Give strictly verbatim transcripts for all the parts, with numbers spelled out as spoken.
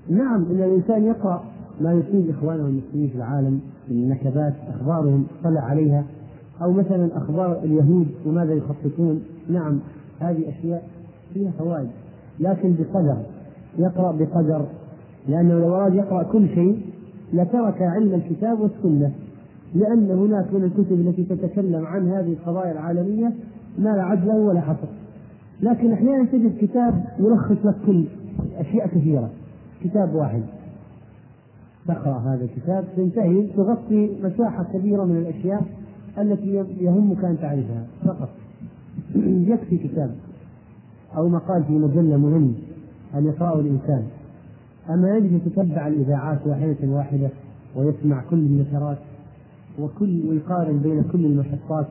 نعم، إن الإنسان يقرأ ما يصيب إخوانه المسلمين في العالم من النكبات، أخبارهم طلع عليها، أو مثلا أخبار اليهود وماذا يخططون. نعم، هذه أشياء فيها فوائد، لكن بقدر، يقرأ بقدر، لأنه لو أراد يقرأ كل شيء لترك علم الكتاب والسنة، لأن هناك من الكتب التي تتكلم عن هذه القضايا العالمية ما لا عد له ولا حصر. لكن أحيانا تجد كتاب يلخص لك كل أشياء كثيرة، كتاب واحد تقرأ هذا الكتاب تنتهي تغطي مساحة كبيرة من الأشياء التي يهمك أن تعرفها فقط. يكفي كتاب أو مقال في مجلة مهم أن يقرأه الإنسان، أما يجب يتتبع الإذاعات واحدة واحدة ويسمع كل النشرات وكل ويقارن بين كل المحطات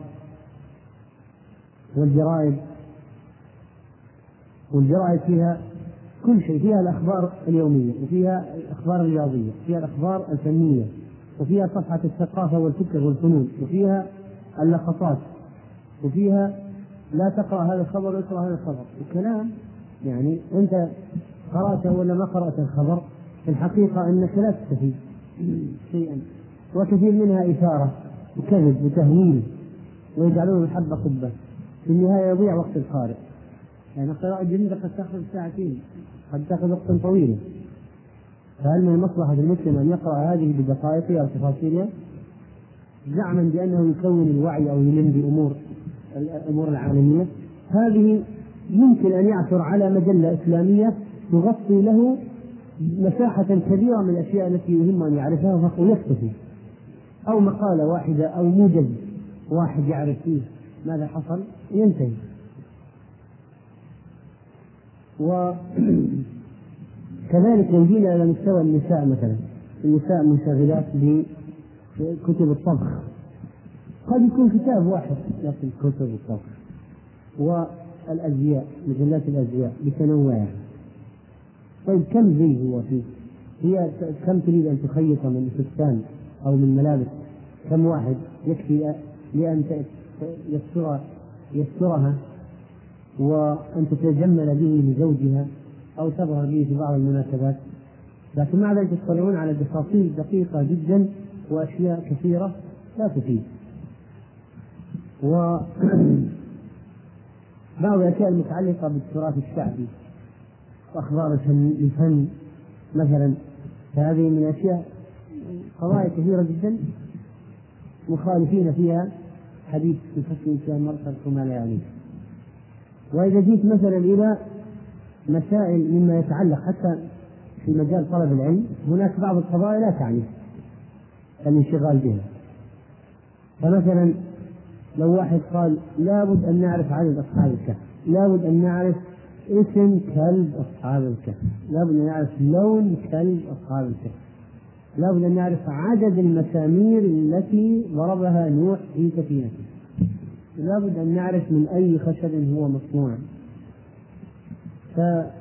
والجرائد. والجرائد فيها كل شيء، فيها الأخبار اليومية، وفيها الأخبار الرياضية، وفيها الأخبار الفنية، وفيها صفحة الثقافة والفكر والفنون، وفيها اللقطات، وفيها لا تقرأ هذا الخبر ويقرأ هذا الخبر، وكلام يعني أنت قرأته ولا ما قرأت الخبر في الحقيقة أنك لا تستفيد شيئا، وكثير منها إثارة وكذب وتهويل ويجعلون الحبة قبة، في النهاية يضيع وقت القارئ. يعني قراءة جديدة قد تأخذ ساعتين، قد تأخذ وقتا طويلا، فهل من مصلحة المسلم أن يقرأ هذه بدقائقها وتفاصيلها زعما بأنه يكون الوعي أو يلم بأمور الأمور العالمية؟ هذه يمكن أن يعثر على مجلة إسلامية تغطي له مساحة كبيرة من الأشياء التي يهم أن يعرفها ويكتفي، أو مقالة واحدة أو موجز واحد يعرف فيه ماذا حصل ينتهي. وكذلك لو جينا إلى مستوى النساء، مثلا النساء منشغلات بكتب الطبخ، قد يكون كتاب واحد يصل كتب الطبخ، والأزياء مجلات الأزياء بتنوعها. طيب كم زي هو فيه؟ هي كم تريد أن تخيط من فستان أو من ملابس؟ كم واحد يكفي لأن يستر يسترها وأن تتجمل به لزوجها أو تظهر به في بعض المناسبات؟ لكن مع ذلك يطلعون على تفاصيل دقيقة جدا وأشياء كثيرة لا تفيد. وبعض الأشياء المتعلقة بالتراث الشعبي وأخبار الفن مثلا، فهذه من الأشياء قضايا كثيرة جدا مخالفين فيها حديث في فصل إنسان مرسل ما لا يعنيه. وإذا جيت مثلا إلى مسائل مما يتعلق حتى في مجال طلب العلم، هناك بعض القضايا لا تعني الانشغال بها. فمثلا لو واحد قال لابد أن نعرف عدد أصحاب الكهف، لابد أن نعرف اسم كلب أصحاب الكهف، لابد أن نعرف لون كلب أصحاب الكهف، لابد أن نعرف عدد المسامير التي ضربها نوح في سفينته، لابد أن نعرف من أي خشب هو مصنوع. ف...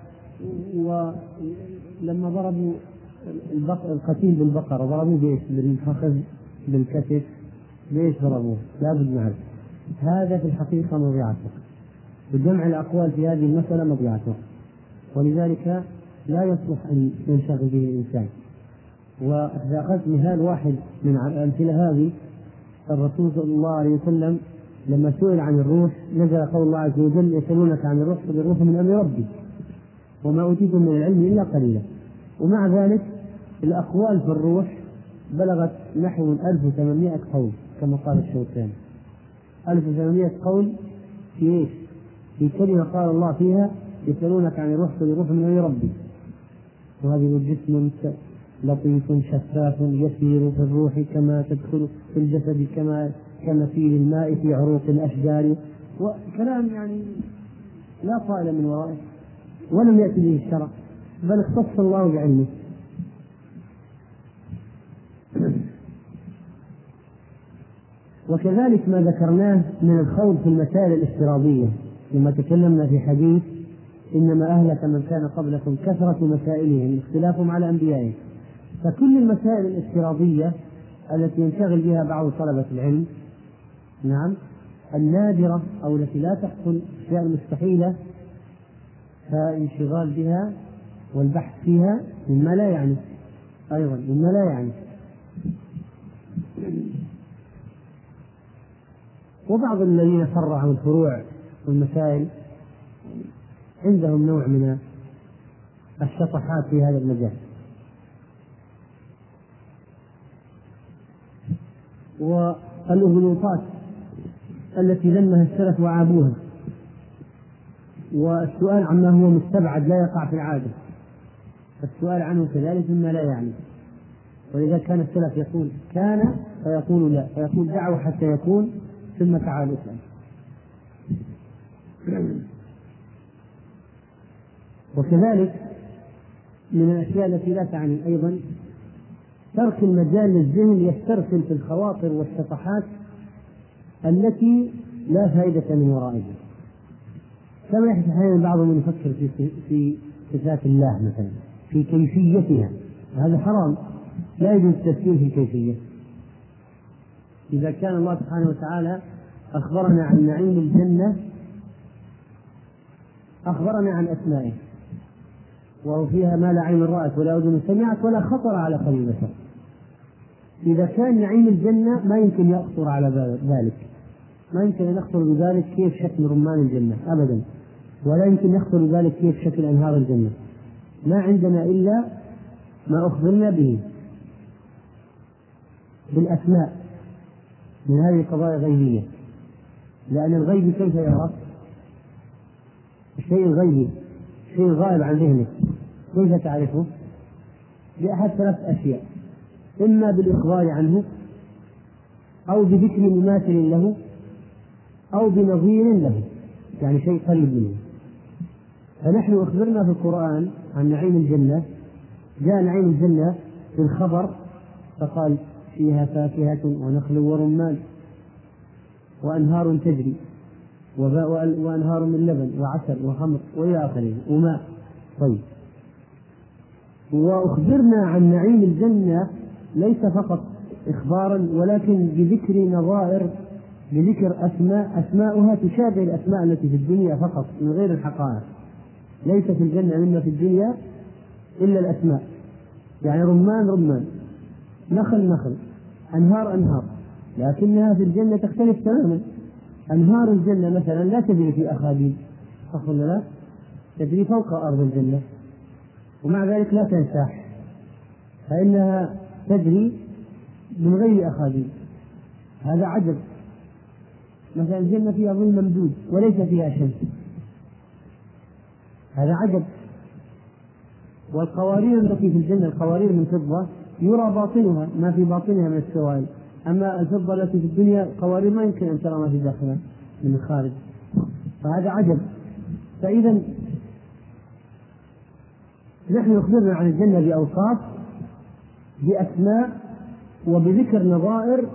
ولما ضربوا البق... القتيل بالبقرة ضربوه بإيش؟ بالفخذ بالكتف، ليش ضربوه؟ لابد نعرف. هذا في الحقيقة مضيعة وقت، وجمع الأقوال في هذه المسألة مضيعة وقت، ولذلك لا يصلح أن ينشغل به الإنسان. وإذا أخذت مثال واحد من الأمثلة هذه، الرسول صلى الله عليه وسلم لما سئل عن الروح نزل قول الله عز وجل يسألونك عن الروح قل الروح من أمر ربي وما أوتيتم من العلم إلا قليلا. ومع ذلك الأقوال في الروح بلغت نحو ألف وثمانمائة قول كما قال الشوكاني، ألف وثمانمائة قول في إيش؟ في كلمة قال الله فيها يسألونك عن الروح قل الروح من أمر ربي، وهذه جسم لطيف شفاف يسير في الروح كما تدخل في الجسد كما كمثيل الماء في عروق الأشجار، وكلام يعني لا فائدة من ورائه، ولم يأتي به الشرع بل اختص الله بعلمه. وكذلك ما ذكرناه من الخوض في المسائل الافتراضية لما تكلمنا في حديث إنما أهلك من كان قبلكم كثرة مسائلهم اختلافهم على أنبيائهم. فكل المسائل الافتراضية التي ينشغل بها بعض طلبة العلم، نعم النادرة أو التي لا تحصل، الأشياء المستحيلة، فانشغال بها والبحث فيها مما لا يعني، أيضا مما لا يعني. وبعض الذين فرعوا الفروع والمسائل عندهم نوع من الشطحات في هذا المجال. والأغلوطات التي ذمها السلف وعابوها، والسؤال عما هو مستبعد لا يقع في العادة، السؤال عنه كذلك مما لا يعني. ولذا كان السلف يقول كان فيقول لا، فيقول دعوا حتى يكون ثم تعال اسأل. وكذلك من الأشياء التي لا تعني أيضا ترك المجال للذهن يسترسل في الخواطر والشطحات التي لا فائدة من ورائها. كما يحدث أحيانا بعضهم يفكر في في صفات الله مثلا، في كيفيتها، هذا حرام، لا يجوز التفكير في الكيفية. إذا كان الله سبحانه وتعالى أخبرنا عن نعيم الجنة أخبرنا عن أسمائه، وهو فيها ما لا عين رأت ولا أذن سمعت ولا خطر على قلب بشر. إذا كان نعيم الجنة ما يمكن يخطر على ذلك، ما يمكن أن يخطر بذلك كيف شكل رمان الجنة أبدا، ولا يمكن يخطر بذلك كيف شكل أنهار الجنة. ما عندنا إلا ما أخبرنا به بالأسماء من هذه القضايا الغيبية، لأن الغيب كيف يرى؟ الشيء الغيبي شيء غائب عن ذهنك، كيف تعرفه؟ بأحد ثلاث أشياء: إما بالإخبار عنه، أو بذكر مماثل له، أو بنظير له، يعني شيء قريب منه. فنحن أخبرنا في القرآن عن نعيم الجنة، جاء نعيم الجنة في الخبر فقال فيها فاكهة ونخل ورمان وأنهار تجري وأنهار من لبن وعسل وخمر وإلى آخره وماء. طيب، وأخبرنا عن نعيم الجنة ليس فقط إخبارا ولكن بذكر نظائر، بذكر أسماء أسماؤها تشابه الأسماء التي في الدنيا فقط من غير الحقائق. ليس في الجنة مما في الدنيا إلا الأسماء، يعني رمان رمان، نخل نخل، أنهار أنهار، لكنها في الجنة تختلف تماما. أنهار الجنة مثلا لا تجري في أخاديد، أصلا لا تجري فوق أرض الجنة، ومع ذلك لا تنساح، فإنها تجري من غير أخاديد. هذا عجب. مثلا الجنة فيها ظل ممدود وليس فيها شمس، هذا عجب. والقوارير التي في الجنة القوارير من فضة يرى باطنها، ما في باطنها من السوائل، أما الفضة التي في الدنيا قوارير ما يمكن أن ترى ما في داخلها من الخارج، فهذا عجب. فإذا نحن أخبرنا عن الجنة بأوصاف، بأسماء، وبذكر نظائر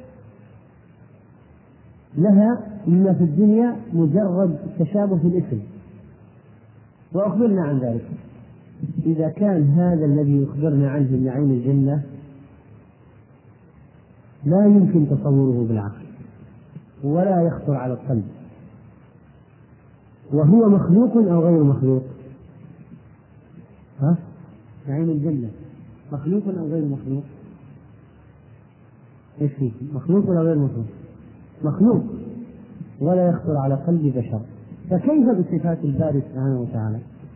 لها مما في الدنيا مجرد تشابه في الاسم، وأخبرنا عن ذلك. إذا كان هذا الذي يخبرنا عنه من نعيم الجنة لا يمكن تصوره بالعقل ولا يخطر على القلب، وهو مخلوق أو غير مخلوق؟ ها؟ نعيم الجنة مخلوق أو غير مخلوق؟ إيش فيه؟ مخلوق ولا غير مخلوق؟ مخلوق، ولا يخطر على قلب بشر، فكيف بصفات الباري سبحانه وتعالى؟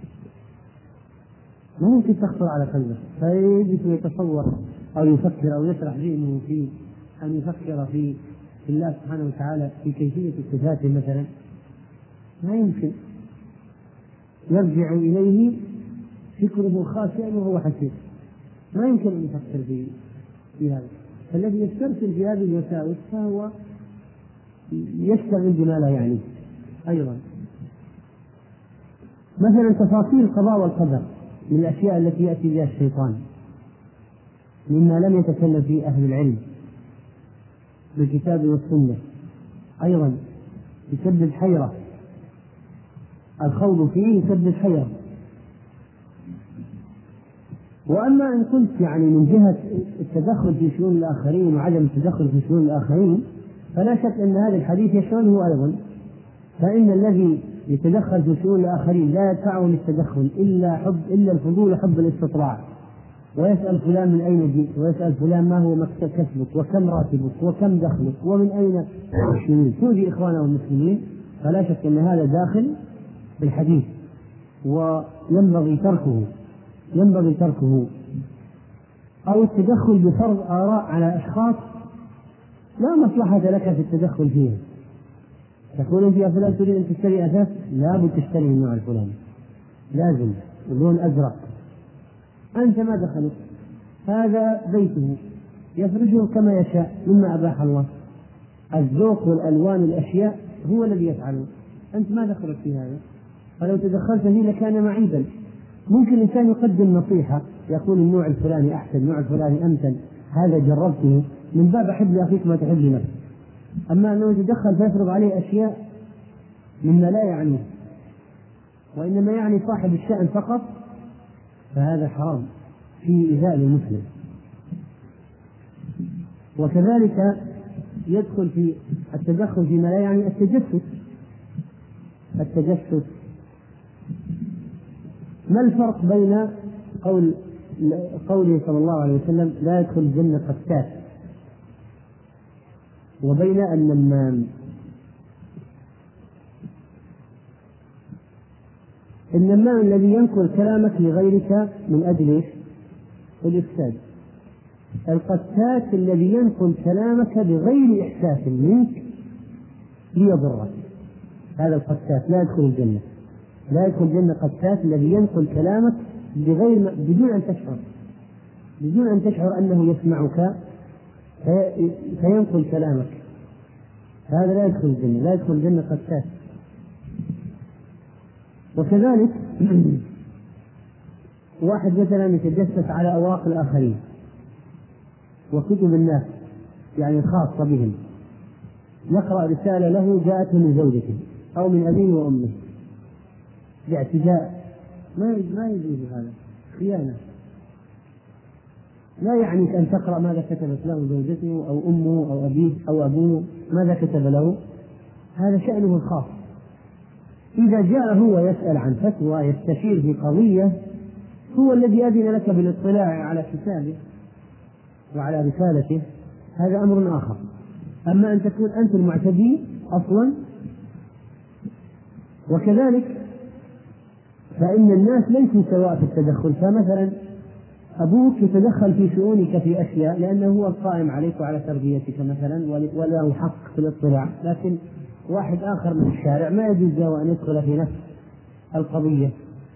ما ممكن تخطر على قلبه، فيجلس يتصور أو يفكر أو يسرح ذهنه في أن يفكر في الله سبحانه وتعالى في كيفية صفاته مثلا، ما يمكن. يرجع إليه فكره خاسئا وهو حسيس، ما يمكن أن يفكر في في هذا. فالذي يسترسل في هذه الوساوس فهو يشتغل بما لا يعنيه. أيضا مثلا تفاصيل القضاء والقدر من الأشياء التي يأتي بها الشيطان مما لم يتكلم فيه أهل العلم بالكتاب والسنة، أيضا يسبب حيرة، الخوض فيه يسبب حيرة. وأما إن كنت يعني من جهة التدخل في شؤون الآخرين وعدم التدخل في شؤون الآخرين، فلا شك أن هذا الحديث يشمله أيضا. فإن الذي يتدخل في شؤون الآخرين لا يدفعه للتدخل إلا حب إلا الفضول وحب الاستطلاع، ويسأل فلان من أين جئت، ويسأل فلان ما هو كسبك وكم راتبك وكم دخلك ومن أين تشتري، تؤذي إخوانه المسلمين. فلا شك أن هذا داخل بالحديث وينبغي تركه ينبغي تركه أو التدخل بفرض آراء على أشخاص لا مصلحة لك في التدخل فيهم. تقول أنت يا فلان تريد أن تشتري أثاث، لابد تشتري من النوع الفلاني، لازم اللون أزرق، أنت ما دخلت، هذا بيته يفرشه كما يشاء مما أباح الله، الذوق والألوان الأشياء هو الذي يفعله، أنت ما دخلت في هذا. فلو تدخلت فيه لكان معيبا. ممكن الإنسان يقدم نصيحة يقول النوع الفلاني أحسن، النوع الفلاني أمثل، هذا جربته من باب أحب لأخيك ما تحب لنفسك. أما أنه يتدخل فيفرض عليه أشياء مما لا يعنيه وإنما يعني صاحب الشأن فقط، فهذا حرام في إيذاء المسلم. وكذلك يدخل في التدخل فيما لا يعني التجسس. التجسس ما الفرق بين قول قوله صلى الله عليه وسلم لا يدخل الجنة قتات وبين النمام؟ النمام الذي ينقل كلامك لغيرك من أجل الإفساد، القتات الذي ينقل كلامك بغير إحساس منك ليضرك، هذا القتات لا يدخل الجنة. لا يدخل الجنة قتات الذي ينقل كلامك بغير بدون أن تشعر بدون أن تشعر أنه يسمعك فينقل كلامك، هذا لا يدخل الجنة. لا يدخل الجنة قتات. وكذلك واحد مثلا يتجسس على أوراق الآخرين وكتب الناس يعني خاصة بهم، يقرأ رسالة له جاءته من زوجته أو من أبيه وأمه باعتداء، ما ما يجوز هذا، خيانة. لا يعنيك أن تقرأ ماذا كتبت له زوجته أو أمه أو أبيه أو أبوه ماذا كتب له، هذا شأنه الخاص. إذا جاء هو يسأل عن فتوى يستشير في قضية هو الذي أذن لك بالاطلاع على كتابه وعلى رسالته، هذا أمر آخر. أما أن تكون أنت المعتدي أصلا. وكذلك فإن الناس ليسوا سواء في التدخل، فمثلا أبوك يتدخل في شؤونك في أشياء لأنه هو القائم عليك وعلى تربيتك مثلا وله حق في الاطلاع، لكن واحد آخر من الشارع ما يجوز له أن يدخل في نفس القضية.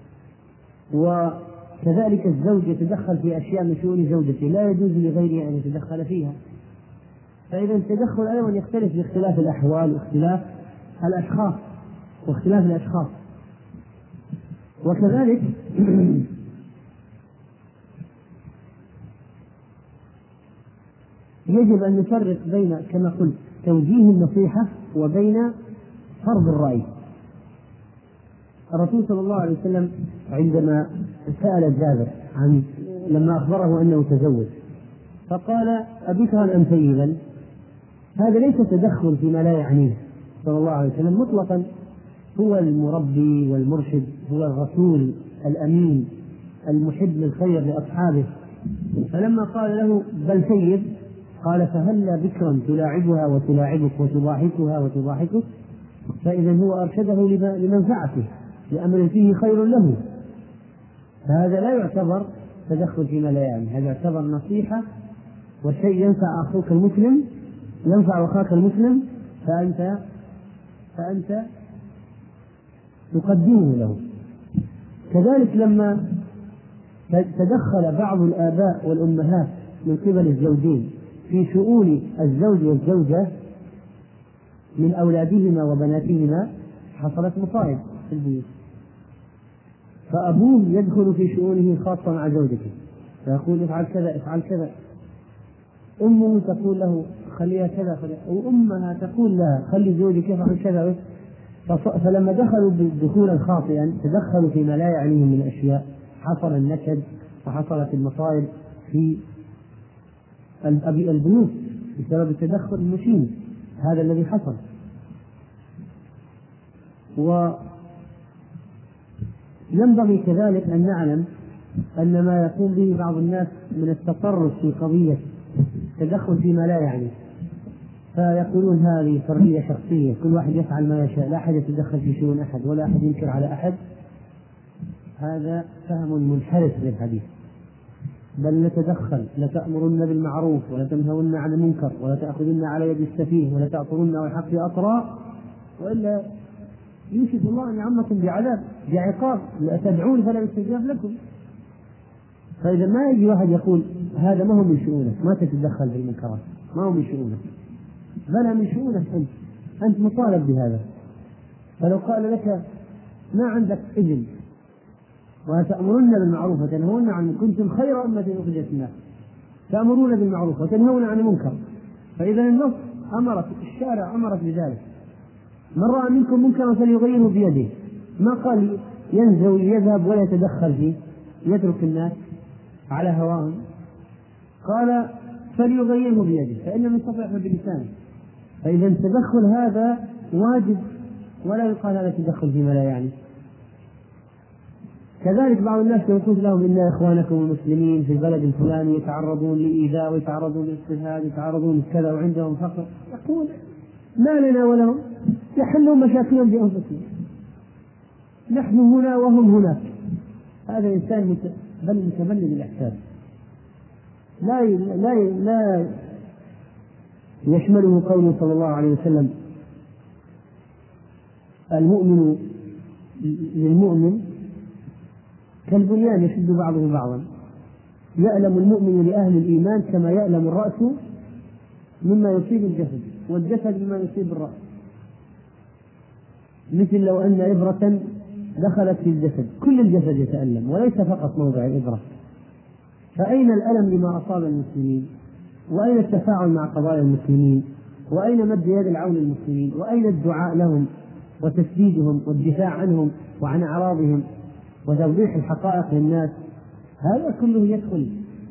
وكذلك الزوج يتدخل في أشياء من شؤون زوجته لا يجوز لغيره أن يتدخل فيها. فإذا التدخل أيضا يختلف باختلاف الأحوال واختلاف الأشخاص واختلاف الأشخاص. وكذلك يجب أن نفرق بين كما قلت توجيه النصيحة وبين فرض الرأي. الرسول صلى الله عليه وسلم عندما سأل جابر عن لما أخبره أنه تزوج فقال أبكرا أم ثيبا، هذا ليس تدخل فيما لا يعنيه صلى الله عليه وسلم مطلقا، هو المربي والمرشد، هو الرسول الأمين المحب للخير لأصحابه. فلما قال له بل ثيب قال فهلا بكرا تلاعبها وتلاعبك وتضاحكها وتضاحكك، فإذا هو أرشده لمنفعته لأمر فيه خير له، فهذا لا يعتبر تدخل فيما لا يعني، هذا يعتبر نصيحة وشيء ينفع أخوك المسلم ينفع أخاك المسلم فأنت فأنت تقدمه له. كذلك لما تدخل بعض الآباء والأمهات من قبل الزوجين في شؤون الزوج والزوجة من أولادهما وبناتهما حصلت مصائب في البيوت، فأبوه يدخل في شؤونه الخاصة مع زوجته فيقول افعل كذا افعل كذا، أمه تقول له خليها كذا خليها، وأمها تقول لها خلي زوجك يفعل كذا. فلما دخلوا دخولا خاطئا تدخلوا فيما لا يعنيهم من أشياء، حصل النكد وحصلت المصائب في البيوت بسبب التدخل المشين، هذا الذي حصل. ينبغي كذلك أن نعلم أن ما يقوم به بعض الناس من التطرف في قضية تدخل فيما لا يعني، فيقولون هذه حرية شخصية، كل واحد يفعل ما يشاء، لا أحد يتدخل في شؤون أحد ولا أحد ينكر على أحد، هذا فهم منحرف للحديث. بل نتدخل، لتأمرن بالمعروف ولتنهون عن المنكر ولتأخذن على يد السفيه ولتأطرن والحق أطراء، وإلا يوشك الله أن يعمكم بعذاب بعقاب، تدعون فلا يستجاب لكم. فإذا ما يجي واحد يقول هذا ما هو من شؤونك، ما تتدخل في المنكرات، ما هو من شؤونك، بل من شؤونك أنت، أنت مطالب بهذا. فلو قال لك ما عندك إذن وتأمرون بالمعروف وتنهون عن، كنتم خير أمة أخرجت الناس تأمرون بالمعروف وتنهون عن المنكر، فإذا النص أمرت، الشارع أمرت بذلك. من رأى منكم منكرا فليغيره بيده، ما قال ينزوي يذهب ولا يتدخل فيه يترك الناس على هواهم، قال فليغيره بيده فإن لم يستطع بلسانه. فإذا التدخل هذا واجب ولا يقال هذا تدخل فيما لا يعني. كذلك بعض الناس يقول لهم إن إخوانكم المسلمين في البلد الفلاني يتعرضون لإيذاء ويتعرضون لاضطهاد ويتعرضون لكذا وعندهم فقر، يقول ما لنا ولهم، يحلون مشاكلهم بأنفسهم، نحن هنا وهم هناك. هذا إنسان بل متبلد الإحساس، لا لا لا يشمله قوله صلى الله عليه وسلم المؤمن للمؤمن كالبنيان يشد بعضه بعضا، يألم المؤمن لأهل الإيمان كما يألم الرأس مما يصيب الجسد والجسد مما يصيب الرأس. مثل لو أن إبرة دخلت في الجسد كل الجسد يتألم وليس فقط موضع الإبرة. فأين الألم لما أصاب المسلمين؟ وأين التفاعل مع قضايا المسلمين؟ وأين مد يد العون للمسلمين؟ وأين الدعاء لهم وتسديدهم والدفاع عنهم وعن أعراضهم وتوضيح الحقائق للناس؟ هذا كله يدخل.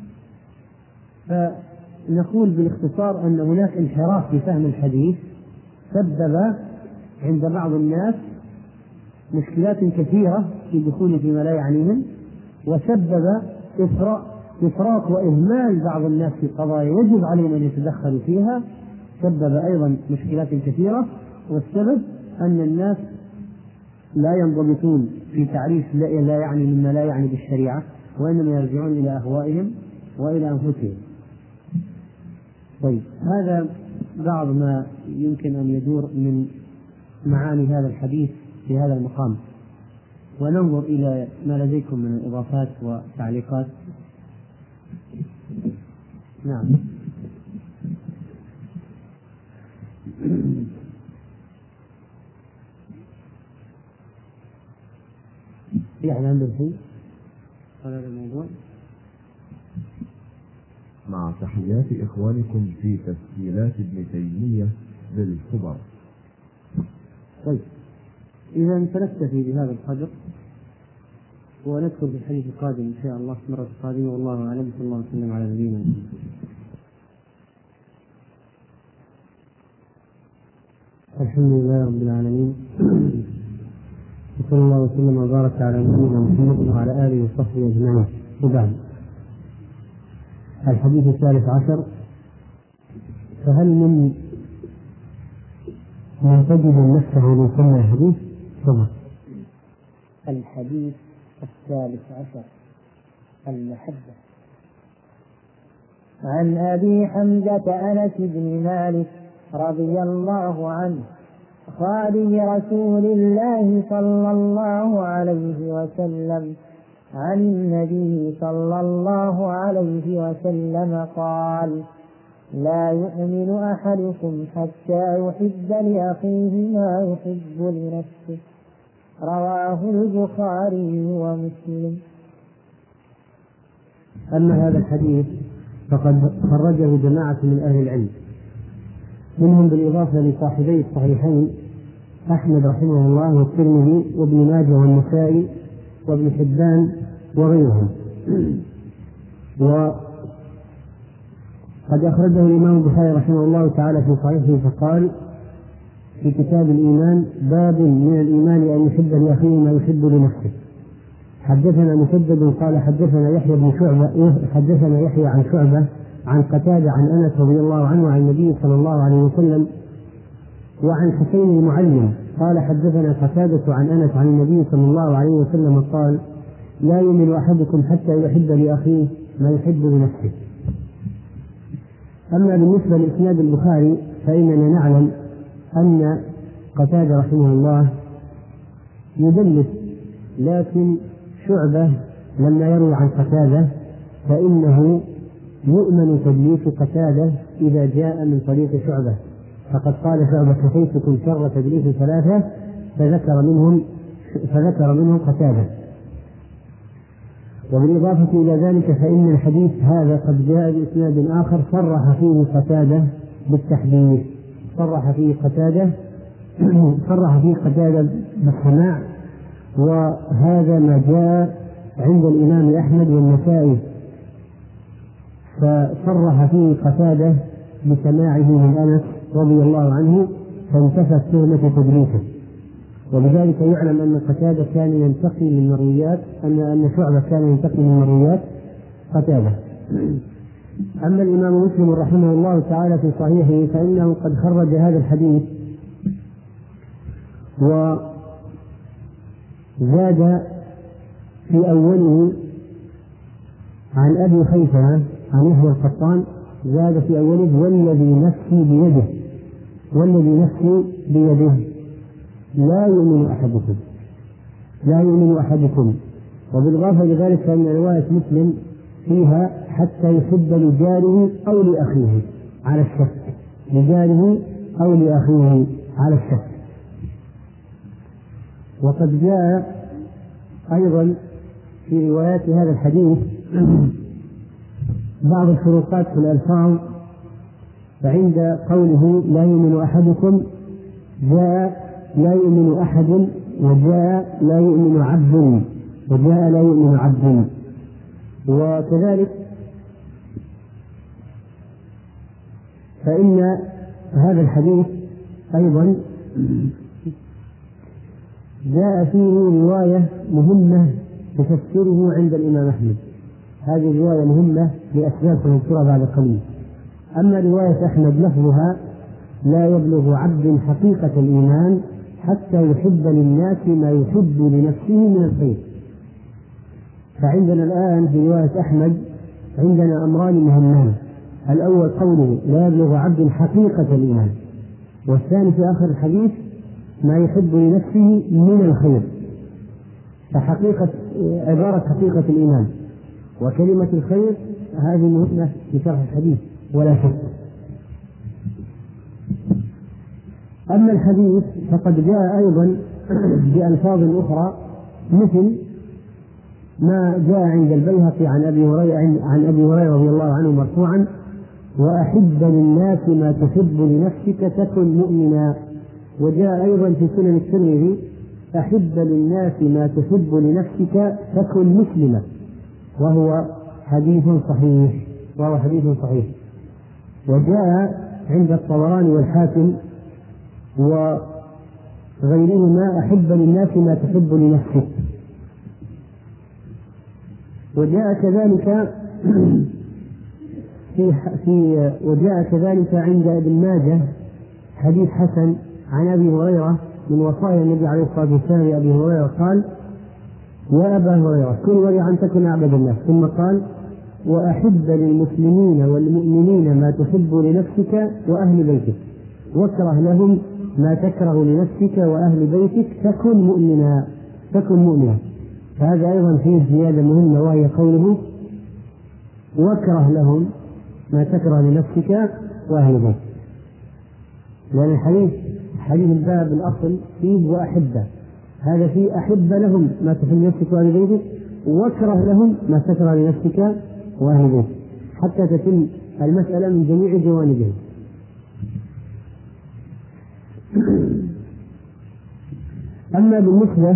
فنقول بالاختصار أن هناك انحراف في فهم الحديث سبب عند بعض الناس مشكلات كثيرة في دخول فيما لا يعنيهم، وسبب إفراط وإهمال بعض الناس في قضايا يجب عليهم أن يتدخلوا فيها، سبب أيضا مشكلات كثيرة. والسبب أن الناس لا ينضبطون في تعريف لا يعني مما لا يعني بالشريعة، وإنما يرجعون إلى أهوائهم وإلى أنفسهم. طيب، هذا بعض ما يمكن أن يدور من معاني هذا الحديث في هذا المقام، وننظر إلى ما لديكم من الإضافات والتعليقات. نعم. يعني عنده شيء على هذا الموضوع؟ مع تحيات إخوانكم في تسجيلات ابن تيمية للكبر. طيب، إذا سنكتفي بهذا القدر وندخل في الحديث القادم إن شاء الله مرة قادمة، والله أعلم. صلى الله وسلم على نبينا محمد. الحمد لله رب العالمين، وصلى الله وسلم وبارك على نبينا محمد وعلى آله وصحبه أجمعين. وبعد، الحديث الثالث عشر: فهل من من تجد نفسه ليسمى حديث؟ ثم الحديث الثالث عشر: المحبة. عن أبي حمزة أنس بن مالك رضي الله عنه خادم رسول الله صلى الله عليه وسلم عن النبي صلى الله عليه وسلم قال: لا يؤمن أحدكم حتى يحب لأخيه ما يحب لنفسه. رواه البخاري ومسلم. أما هذا الحديث فقد خرجه جماعة من أهل العلم، منهم بالإضافة لصاحبي الصحيحين أحمد رحمه الله والترمذي وابن ماجه والنسائي وابن حبان وغيرهم. وقد أخرجه الإمام البخاري رحمه الله تعالى في صحيحه فقال في كتاب الإيمان: باب من الإيمان أن يحب لأخيه ما يحب لنفسه. حدثنا مسدد قال حدثنا يحيى بن شعبة حدثنا يحيى عن شعبة عن قتادة عن أنس رضي الله عنه عن النبي صلى الله عليه وسلم وعن حسين المعلم قال حدثنا قتادة عن أنس عن النبي صلى الله عليه وسلم قال لا يؤمن أحدكم حتى يحب لأخيه ما يحب لنفسه. أما بالنسبة لإسناد البخاري فإننا نعلم أن قتادة رحمه الله يدلس، لكن شعبة لما يروي عن قتادة فإنه يؤمن تدليس قتادة إذا جاء من طريق شعبة، فقد قال شعبة كفيتكم شر تدليس ثلاثة فذكر منهم فذكر منهم قتادة. وبالإضافة إلى ذلك فإن الحديث هذا قد جاء بإسناد آخر صرح فيه قتادة بالتحديث صرح فيه قتادة صرح فيه قتادة بالسماع، وهذا ما جاء عند الإمام أحمد والنسائي، فصرح فيه قتادة بسماعه من أنس رضي الله عنه فانتفت تهمة تدليسه. وبذلك يعلم أن قتادة كان ينتقي من مرويات أن أن شعبة كان ينتقي من مرويات قتادة. أما الإمام مسلم رحمه الله تعالى في صحيحه فإنه قد خرج هذا الحديث وزاد في أوله عن أبي خيثمة عن يحيى القطان، زاد في أوله والذي نفسي بيده والذي نفسي بيده لا يؤمن أحدكم لا يؤمن أحدكم. وبالإضافة لذلك فإن رواية مسلم فيها حتى يحب لجاره أو لأخيه على الشك لجاره أو لأخيه على الشك. وقد جاء أيضا في روايات هذا الحديث بعض الفروقات في الألفاظ، فعند قوله لا يؤمن أحدكم جاء لا يؤمن أحد، وجاء لا يؤمن عبد، وجاء لا يؤمن عبد. وكذلك فإن هذا الحديث أيضا جاء فيه رواية مهمة تفسره عند الإمام أحمد، هذه الرواية مهمة لأسباب سنذكرها بعد قليل. أما رواية أحمد لفظها لا يبلغ عبد حقيقة الإيمان حتى يحب للناس ما يحب لنفسه من الخير. فعندنا الآن في رواية أحمد عندنا أمران مهمان، الأول قوله لا يبلغ عبد حقيقة الإيمان، والثاني في آخر الحديث ما يحب لنفسه من الخير. فحقيقة عبارة حقيقة الإيمان وكلمة الخير هذه مهمة في شرح الحديث ولا شك. أما الحديث فقد جاء أيضا بألفاظ أخرى مثل ما جاء عند البيهقي عن أبي هريرة عن أبي هريرة رضي الله عنه مرفوعا وأحب للناس ما تحب لنفسك تكن مؤمنا. وجاء أيضا في سنن الترمذي أحب للناس ما تحب لنفسك تكن مسلما، وهو حديث صحيح وهو حديث صحيح. وجاء عند الطبراني والحاكم وغيرهما أحب للناس ما تحب لنفسك. وجاء كذلك في في وجاء كذلك عند ابن ماجه حديث حسن عن أبي هريرة من وصايا النبي عليه الصلاة والسلام لأبي هريرة قال يا أبا هريرة كن ولي أن تكن أعبد الناس، ثم قال وأحب للمسلمين والمؤمنين ما تحب لنفسك وأهل بيتك، واكره لهم ما تكره لنفسك وأهل بيتك تكن مؤمنا تكن مؤمنا. فهذا أيضا فيه زيادة مهمة، وهي قوله واكره لهم ما تكره لنفسك وأهل بيتك، لأن الحديث حديث الباب الأصل فيه وأحبه، هذا فيه أحب لهم ما تحب لنفسك وأهل بيتك، واكره لهم ما تكره لنفسك وأهل بيتك، حتى تتم المسألة من جميع جوانبها. أما بالنسبة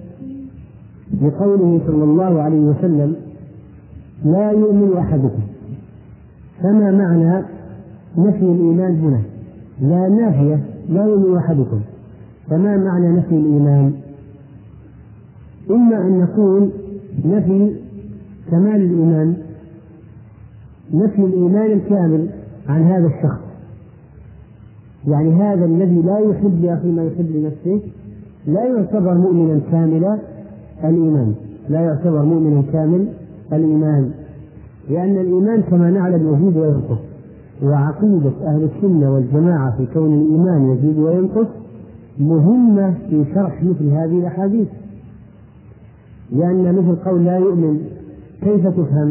لقوله صلى الله عليه وسلم لا يؤمن أحدكم، فما معنى نفي الإيمان هنا؟ لا نافية، لا يؤمن أحدكم، فما معنى نفي الإيمان؟ إما أن نقول نفي كمال الإيمان، نفي الإيمان الكامل عن هذا الشخص. يعني هذا الذي لا يحب لأخيه ما يحب لنفسه لا يعتبر مؤمنا كامل الإيمان، لا يعتبر مؤمنا كامل الإيمان، لأن الإيمان كما نعلم يزيد وينقص، وعقيدة أهل السنة والجماعة في كون الإيمان يزيد وينقص مهمة في شرح مثل هذه الأحاديث، لأن مثل قول لا يؤمن كيف تفهم؟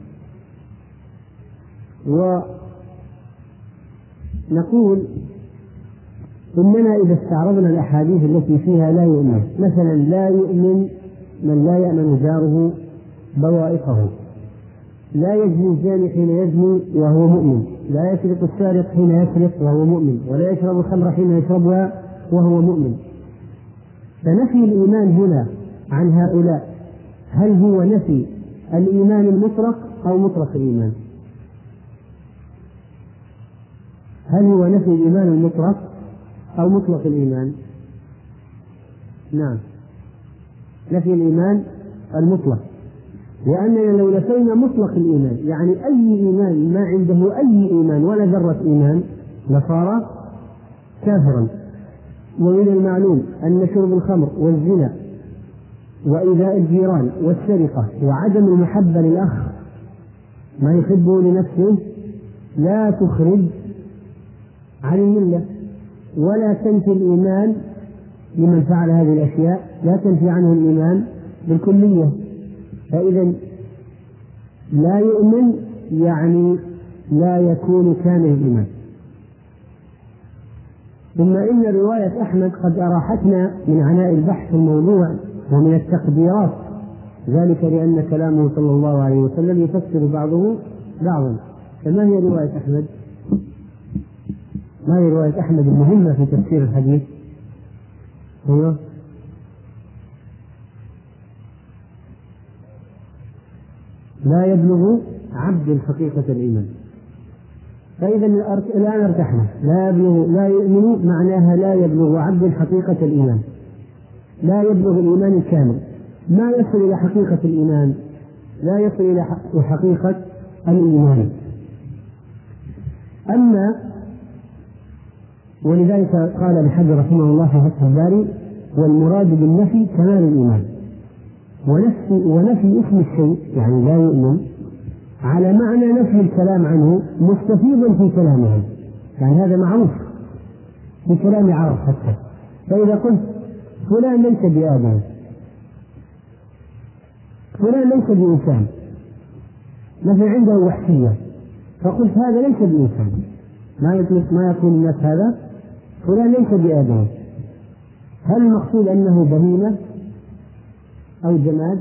ونقول إننا إذا استعرضنا الأحاديث التي فيها لا يؤمن، مثلا لا يؤمن من لا يأمن جاره بوائقه، لا يزني الزاني حين يزني وهو مؤمن، لا يسرق السارق حين يسرق وهو مؤمن، ولا يشرب الخمر حين يشربها وهو مؤمن. فنفي الإيمان هنا عن هؤلاء هل هو نفي الإيمان المطلق أو مطلق الإيمان؟ هل هو نفي الإيمان المطلق أو مطلق الإيمان؟ نعم، نفي الإيمان المطلق، لأننا لو نفينا مطلق الإيمان يعني أي إيمان ما عنده أي إيمان ولا ذرة إيمان لصار كافرا. ومن المعلوم أن شرب الخمر والزنا وإيذاء الجيران والسرقة وعدم المحبة للأخ ما يحبه لنفسه لا تخرج عن الملة ولا تنفي الإيمان لمن فعل هذه الأشياء، لا تنفي عنه الإيمان بالكلية. فإذا لا يؤمن يعني لا يكون كامل الإيمان. ثم إن رواية أحمد قد أراحتنا من عناء البحث في الموضوع ومن التقديرات، ذلك لأن كلامه صلى الله عليه وسلم يفسر بعضه بعضا. فما هي رواية أحمد؟ ما هي رواية أحمد المهمة في تفسير الحديث؟ هو لا يبلغ عبد حقيقة الإيمان. فإذا الآن ارتحنا، لا يبلغ لا يؤمن معناها لا يبلغ عبد حقيقة الإيمان، لا يبلغ الإيمان الكامل، ما يصل إلى حقيقة الإيمان، لا يصل إلى حقيقة الإيمان. أما ولذلك قال ابن حجر رحمه الله في فتح الباري: والمراد بالنفي كمال الإيمان، ونفي, ونفي اسم الشيء يعني لا يؤمن على معنى نفي الكلام عنه مستفيضا في كلامهم، يعني هذا معروف في كلام عرب حتى. فإذا قلت فلان ليس بآدم، فلان ليس بإنسان، مثل عنده وحشية، فقلت هذا ليس بإنسان، ما يطلق ما يقول الناس هذا فلان ليس بآدم، هل المقصود أنه بهيمة أو جماد؟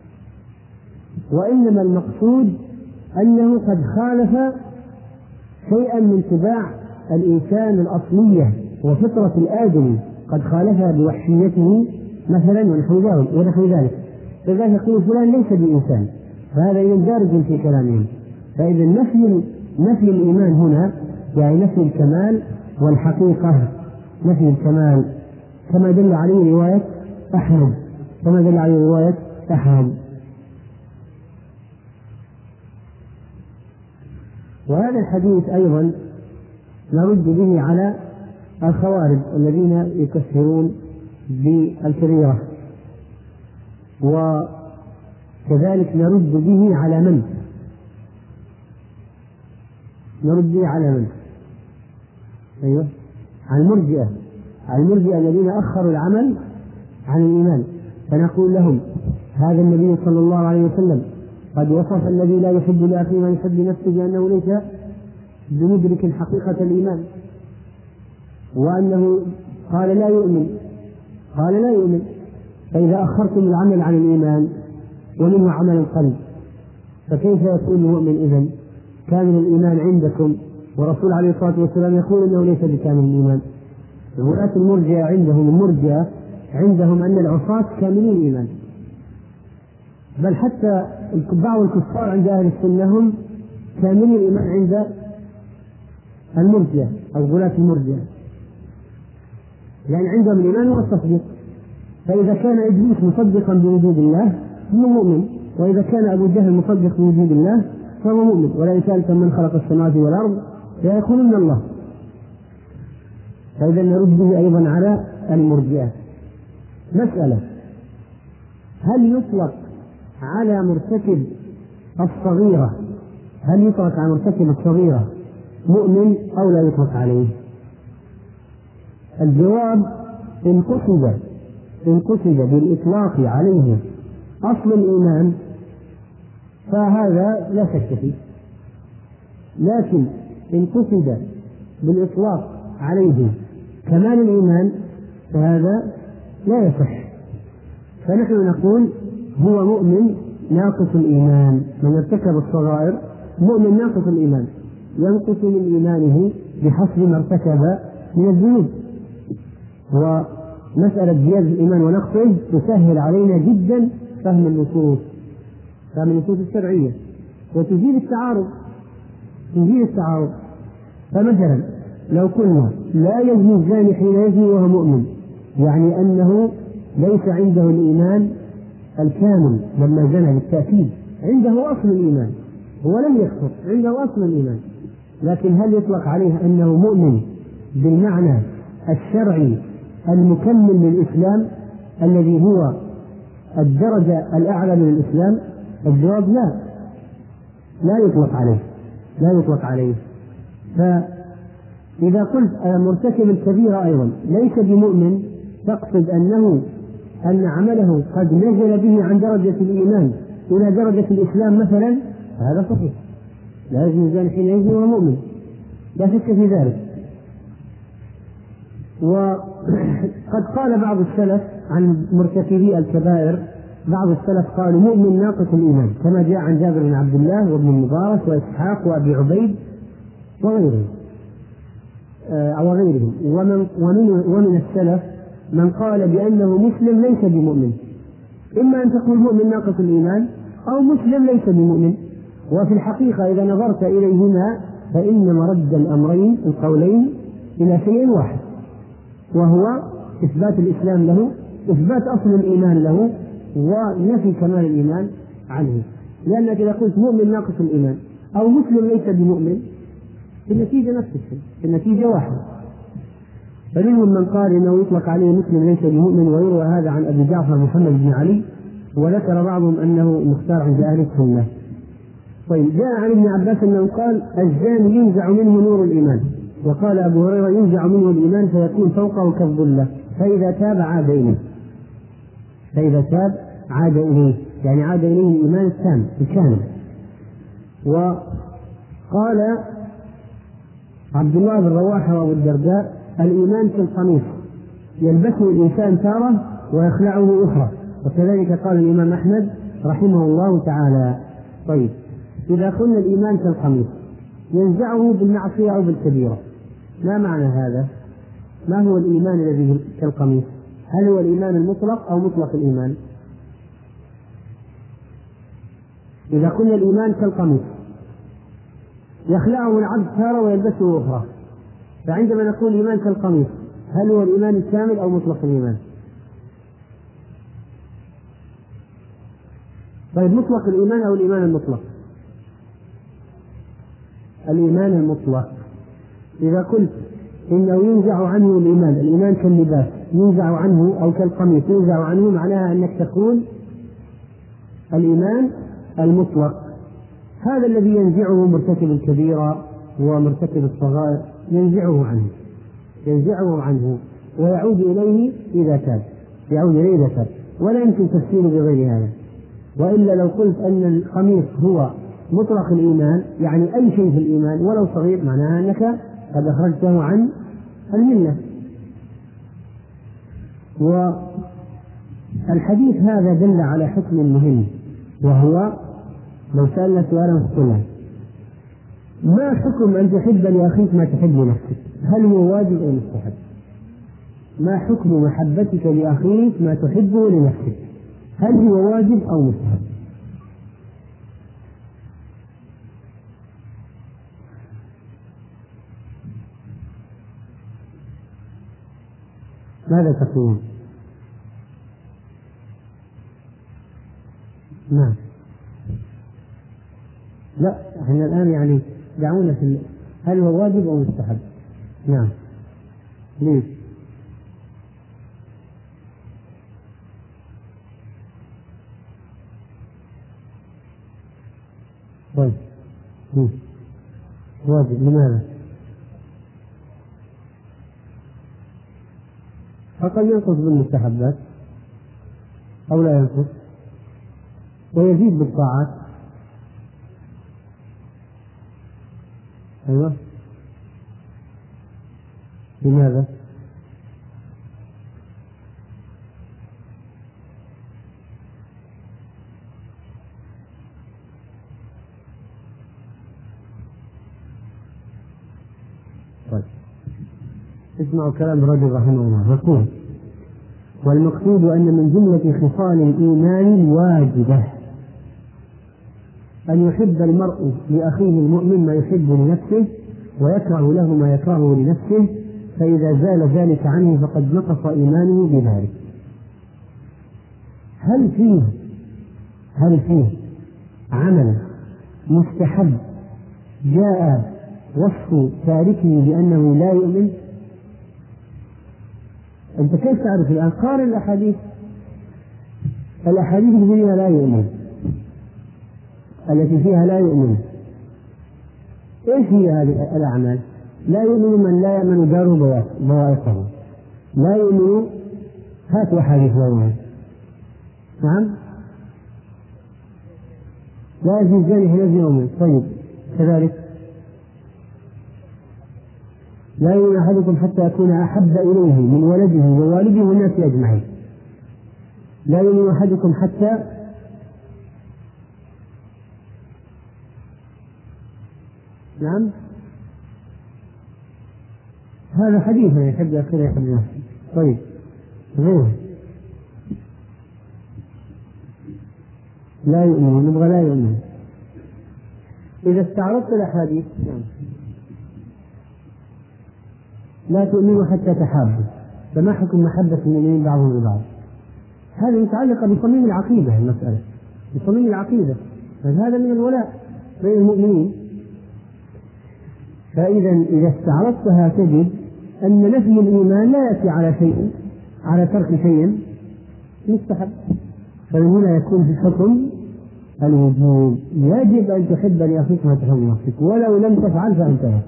وإنما المقصود أنه قد خالف شيئا من طباع الإنسان الأصلية وفطرة الآدمي، قد خالفها بوحشيته مثلا ونحو ذلك، فإذا يقول فلان ليس بإنسان فهذا يندرج في كلامهم. فإذا نفي نفي الإيمان هنا يعني نفي الكمال والحقيقة، نفي الكمال كما دل عليه رواية أحمد، كما دل عليه رواية أحمد. وهذا الحديث أيضا نرد به على الخوارج الذين يكفرون بالكبيرة، وكذلك نرد به على من نرد به على من أيوه على المرجئة، على المرجئة الذين أخروا العمل عن الإيمان. فنقول لهم: هذا النبي صلى الله عليه وسلم قد وصف الذي لا يحب لأخيه ما يحب لنفسه بأنه ليس بمدرك حقيقة الإيمان، وأنه قال لا يؤمن، قال لا يؤمن. فإذا أخرتم العمل عن الإيمان ومنه عمل القلب فكيف يكون مؤمن إذن؟ كامل الإيمان عندكم ورسول عليه الصلاة والسلام يقول إنه ليس بكامل الإيمان. ولاة المرجئة عندهم المرجئة عندهم أن العصاة كاملين الإيمان، بل حتى بعض الكفار عند أهل السنة هم كاملين الإيمان عند المرجئة أو ولاة المرجئة، يعني عندهم الإيمان والتصديق. فإذا كان إبليس مصدقا بوجود الله هو مؤمن، وإذا كان أبو جهل مصدق بوجود الله فهو مؤمن. ولئن سألتم من خلق السماوات والأرض ليقولن الله. فإذا نرد به أيضا على المرجئة. مسألة: هل يطلق على مرتكب الصغيرة هل يطلق على مرتكب الصغيرة مؤمن أو لا يطلق عليه؟ الجواب: إن قصد إن قصد بالإطلاق عليه أصل الإيمان فهذا لا شك فيه، لكن إن قصد بالإطلاق عليه كمال الإيمان فهذا لا يصح. فنحن نقول هو مؤمن ناقص الإيمان، من ارتكب الصغائر مؤمن ناقص الإيمان، ينقص من إيمانه بحسب ما ارتكب من الذنوب. ومسألة زيادة الإيمان ونقصه تسهل علينا جدا فهم النصوص فهم النصوص الشرعية، وتزيل التعارض تزيل التعارض فمثلا لو قلنا لا يزني الزاني حين يزني وهو مؤمن، يعني أنه ليس عنده الإيمان الكامل لما زنى، بالتأكيد عنده أصل الإيمان، هو لم يكفر، عنده أصل الإيمان، لكن هل يطلق عليه أنه مؤمن بالمعنى الشرعي المكمل للإسلام الذي هو الدرجة الأعلى من الإسلام؟ الجواب: لا لا يطلق عليه لا يطلق عليه فإذا قلت مرتكب الكبيرة أيضا ليس بمؤمن، تقصد أنه أن عمله قد نزل به عن درجة الإيمان إلى درجة الإسلام مثلا، هذا صحيح، لا يزني الزاني حين يزني وهو مؤمن، لا شك في ذلك. وقد قال بعض السلف عن مرتكبي الكبائر، بعض السلف قالوا مؤمن ناقص الإيمان، كما جاء عن جابر بن عبد الله وابن المبارك وإسحاق وأبي عبيد وغيرهم أو غيرهم. ومن, ومن, ومن السلف من قال بأنه مسلم ليس بمؤمن، إما أن تقول مؤمن ناقص الإيمان أو مسلم ليس بمؤمن. وفي الحقيقة إذا نظرت إليهما فإن مرد الأمرين القولين إلى شيء واحد، وهو إثبات الإسلام له، إثبات أصل الإيمان له، ونفي كمال الإيمان عنه. لأنك إذا قلت مؤمن ناقص الإيمان أو مسلم ليس بمؤمن النتيجة نفس الشيء، النتيجة واحدة. فمنهم من قال إنه يطلق عليه مسلم ليس بمؤمن، ويروى هذا عن أبي جعفر محمد بن علي، وذكر بعضهم أنه مختار عند أهل السنة. طيب، جاء عن ابن عباس أنه قال الزاني ينزع منه نور الإيمان، وقال أبو هريرة ينزع منه الإيمان فيكون فوقه كالظلة، فإذا تاب عاد إليه فإذا تاب عاد إليه يعني عاد إليه الإيمان التام الكامل. وقال عبد الله بن رواحة وأبو الدرداء الإيمان كالقميص يلبسه الإنسان تارة ويخلعه أخرى، وكذلك قال الإمام أحمد رحمه الله تعالى. طيب، إذا قلنا الإيمان كالقميص ينزعه بالمعصية أو بالكبيرة، ما معنى هذا؟ ما هو الإيمان الذي كالقميص؟ هل هو الإيمان المطلق أو مطلق الإيمان؟ إذا قلنا الإيمان كالقميص يخلعه العبد تارة ويلبسه أخرى، فعندما نقول الإيمان كالقميص هل هو الإيمان الكامل أو مطلق الإيمان؟ طيب، مطلق الإيمان أو الإيمان المطلق؟ الإيمان المطلق. إذا قلت إنه ينزع عنه الإيمان، الإيمان كاللباس ينزع عنه أو كالقميص ينزع عنه، معناها أنك تقول الإيمان المطلق هذا الذي ينزعه مرتكب الكبيرة ومرتكب الصغائر، ينزعه عنه ينزعه عنه ويعود إليه إذا تاب يعود إليه إذا تاب ولا يمكن تفسيره بغير هذا. وإلا لو قلت أن القميص هو مطلق الإيمان يعني أي شيء في الإيمان ولو صغير، معناها أنك قد أخرجته عن الملة. والحديث هذا دل على حكم مهم، وهو لو سألنا سؤالا مختلفا: ما حكم أن تحب لأخيك ما تحب لنفسك؟ هل هو واجب أو مستحب؟ ما حكم محبتك لأخيك ما تحبه لنفسك؟ هل هو واجب أو مستحب؟ ماذا تقولون؟ نعم. لا احنا الآن يعني دعونا في هل هو واجب أو مستحب؟ نعم. ليش؟ طيب واجب لماذا؟ فقد ينقص بالمستحبات أو لا ينقص ويزيد بالطاعات. أيوة. لماذا؟ طيب اسمعوا كلام الرجل رحمه الله يقول: والمقصود أن من جملة خصال الإيمان الواجبة أن يحب المرء لأخيه المؤمن ما يحب لنفسه ويكره له ما يكرهه لنفسه، فإذا زال ذلك عنه فقد نقص إيمانه بذلك. هل فيه هل فيه عمل مستحب جاء وصف تاركه بأنه لا يؤمن؟ أنت كيف تعرف الآن؟ قارن الأحاديث الأحاديث اللي فيها لا يؤمن، التي فيها لا يؤمن، إيش هي هذه الأعمال؟ لا يؤمن من لا يأمن جاره بوائقه، لا يؤمن، هات أحاديث لا يؤمن. نعم. لا يزني الزاني حين يؤمن. طيب كذلك لا يؤمن أحدكم حتى يكون أحب إليه من ولده ووالده والناس أجمعين. لا يؤمن أحدكم حتى نعم. هذا حديث يحب أخيه يحب نفسه. طيب غيره لا يؤمن، نبغى لا يؤمن. إذا استعرضت الأحاديث يعني لا تؤمنوا حتى تحابوا، فما حكم محبة المؤمنين بعضهم لبعض؟ هذه متعلقة بصميم العقيدة، المسألة بصميم العقيدة، هذا من الولاء بين المؤمنين. فإذا إذا استعرضتها تجد أن نفي الإيمان لا يأتي على شيء على ترك شيء مستحب، فمن هنا يكون في الحكم الوجوب، يجب أن تحب لأخيك ما تحب لنفسك، ولو لم تفعل فأنت.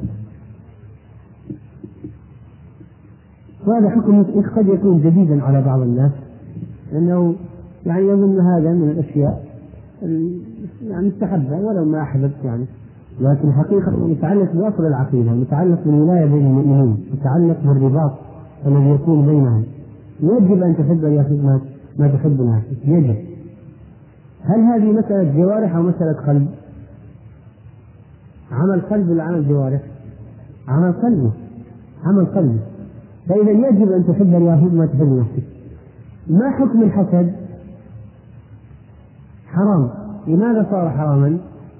وهذا حكم قد يكون جديدا على بعض الناس، لأنه يعني يظن هذا من الأشياء يعني مستحبة ولو ما أحببت يعني، لكن حقيقة متعلق بأصل العقيدة، متعلق بالولاية بين المؤمنين، متعلق بالرباط الذي يكون بينهم. يجب أن تحب لأخيك ما تحب لنفسك، يجب. هل هذه مسألة جوارح أو مسألة قلب؟ عمل قلب ولا عمل جوارح؟ عمل قلبي، عمل قلبي. فإذا يجب أن تحب لأخيك ما تحب لنفسك. ما حكم الحسد؟ حرام. لماذا صار حراما؟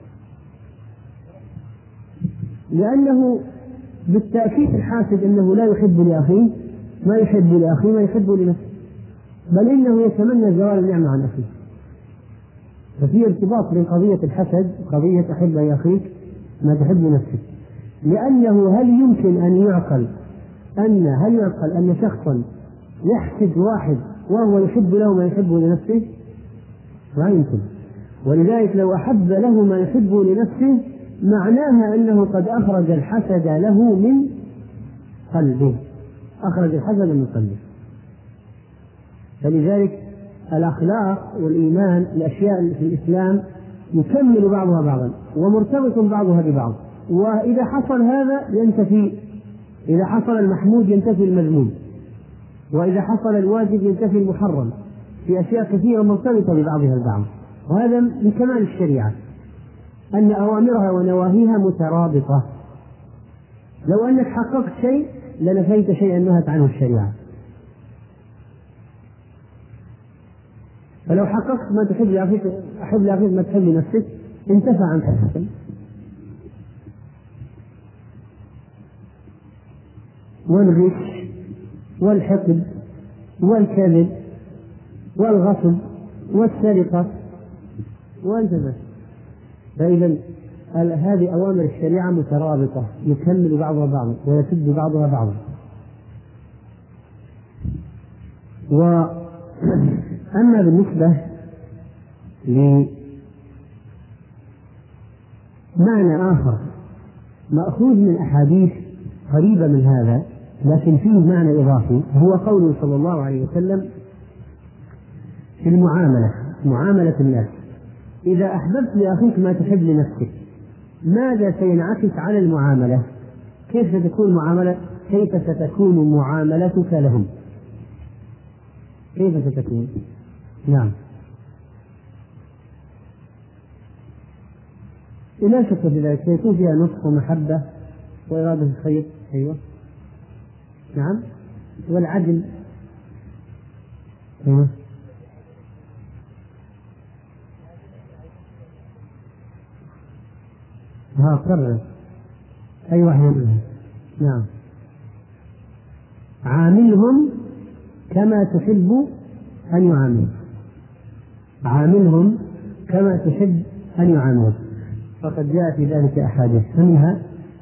لأنه بالتأكيد الحاسد أنه لا يحب لأخيه ما يحب لأخيه ما يحب لنفسه، بل إنه يتمنى زوال النعمة عن أخيه. ففي ارتباط بين قضية الحسد وقضية أحب لأخيك ما تحب لنفسك، لأنه هل يمكن أن يعقل أن هل يعقل أن شخصا يحسد واحد وهو يحب له ما يحب لنفسه؟ لا يمكن. ولذلك لو أحب له ما يحب لنفسه معناها أنه قد أخرج الحسد له من قلبه، أخرج الحسد من قلبه. فلذلك الأخلاق والإيمان الأشياء في الإسلام يكمل بعضها بعضا ومرتبط بعضها ببعض، وإذا حصل هذا ينتفي، إذا حصل المحمود ينتفي المذموم، وإذا حصل الواجب ينتفي المحرم، في أشياء كثيرة مرتبطة ببعضها البعض. وهذا من كمال الشريعة أن أوامرها ونواهيها مترابطة. لو أنك حققت شيء لنفيت شيئا نهت عنه الشريعة. فلو حققت ما تحب لأخيك أحب لأخيك ما تحب لنفسك انتفى عن حقك. والغش والحقد والكذب والغصب والسرقة وأنت ماشي. فإذا هذه أوامر الشريعة مترابطة يكمل بعضها بعضا ويسد بعضها بعضا. وأما بالنسبة لمعنى آخر مأخوذ من أحاديث قريبة من هذا لكن فيه معنى إضافي، هو قوله صلى الله عليه وسلم في المعاملة، معاملة الناس: إذا أحببت لأخيك ما تحب لنفسك ماذا سينعكس على المعاملة؟ كيف ستكون معاملة كيف ستكون معاملتك لهم؟ كيف ستكون؟ نعم، لا شك في ذلك، سيكون فيها نصح ومحبة وإرادة الخير. أيوة نعم، والعدل. أيوة ها قرر أي واحد منهم. نعم، عاملهم كما تحب أن يعاملوا، عاملهم كما تحب أن يعاملوا. فقد جاء في ذلك أحاديث، منها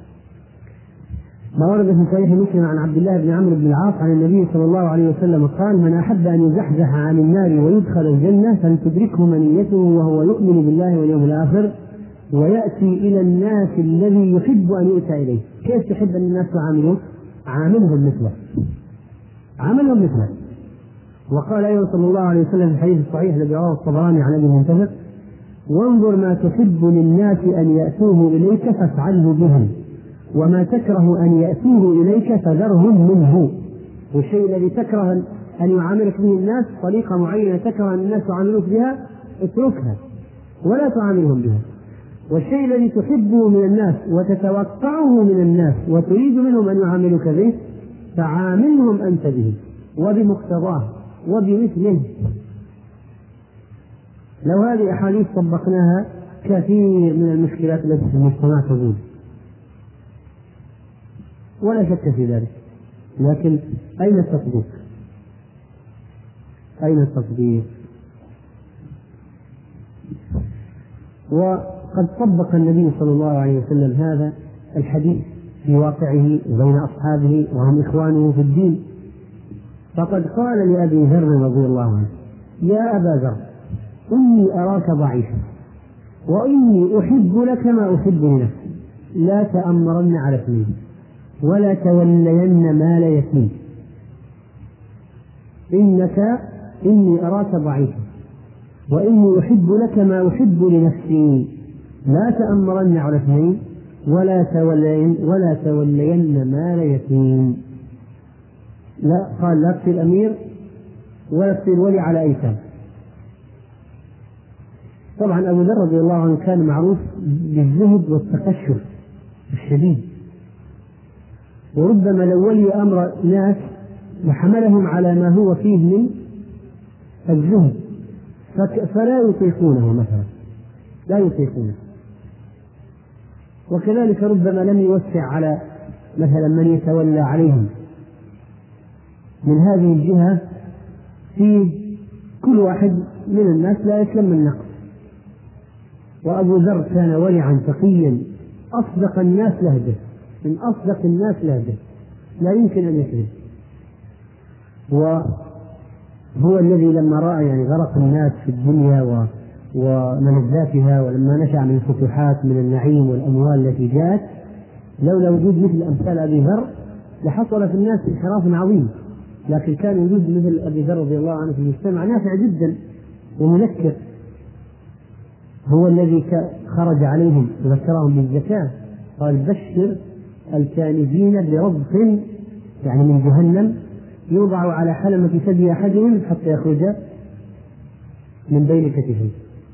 ما ورد في صحيح مسلم عن عبد الله بن عمرو بن العاص عن النبي صلى الله عليه وسلم قال: من أحب أن يزحزح عن النار ويدخل الجنة فلتدركه منيته وهو يؤمن بالله واليوم الآخر ويأتي إلى الناس الذي يحب أن يؤتى إليه. كيف تحب أن الناس يعاملوه؟ عاملهم مثله، عاملهم مثله. وقال أيضا صلى الله عليه وسلم في الحديث الصحيح الذي رواه الطبراني عن أبي المنتظر: وانظر ما تحب للناس أن يأتوه إليك فافعله بهم، وما تكره أن يأتوه إليك فذرهم منه. والشيء الذي تكره أن يعاملك به الناس، طريقة معينة تكره أن الناس يعاملوك بها، اتركها ولا تعاملهم بها. والشيء الذي تحبه من الناس وتتوقعه من الناس وتريد منهم أن يعاملوك به، فعاملهم أنت به وبمقتضاه وبمثله. لو هذه أحاديث طبقناها كثير من المشكلات التي في المجتمع تزول، ولا شك في ذلك. لكن أين التطبيق؟ أين التطبيق؟ وقد طبق النبي صلى الله عليه وسلم هذا الحديث في واقعه بين أصحابه وهم إخوانه في الدين. فقد قال لأبي ذر رضي الله عنه: يا أبا ذر، إني أراك ضعيفا وإني أحب لك ما أحب لنفسي، لا تأمرن على اثنين ولا تولين مال يتيم. إنك إني أراك ضعيفا وإني أحب لك ما أحب لنفسي، لا تأمرن على اثنين ولا تولين ولا تولين مال يتيم. لا قال لا تصير أمير ولا تصير ولي على أيتام. طبعا أبو ذر رضي الله عنه كان معروف بالزهد والتقشف الشديد، وربما لو ولي أمر ناس وحملهم على ما هو فيه من الزهد فلا يطيقونه، مثلا لا يطيقونه. وكذلك ربما لم يوسع على مثلا من يتولى عليهم من هذه الجهة، في كل واحد من الناس لا يسلم من نقص. وأبو ذر كان ورعا تقيا أصدق الناس لهجة، من أصدق الناس لهجة، لا يمكن أن يكذب. وهو الذي لما رأى يعني غرق الناس في الدنيا و وملذاتها، ولما نشأ من الفتوحات من النعيم والأموال التي جاءت، لولا وجود مثل أمثال أبي ذر لحصل في الناس انحراف عظيم. لكن كان وجود مثل أبي ذر رضي الله عنه في المجتمع نافع جدا ومذكر. هو الذي خرج عليهم وذكرهم بالزكاة، قال: بشر الكانزين برضف يعني من جهنم يوضع على حلمة ثدي أحدهم حتى يخرج من بين كتفيه.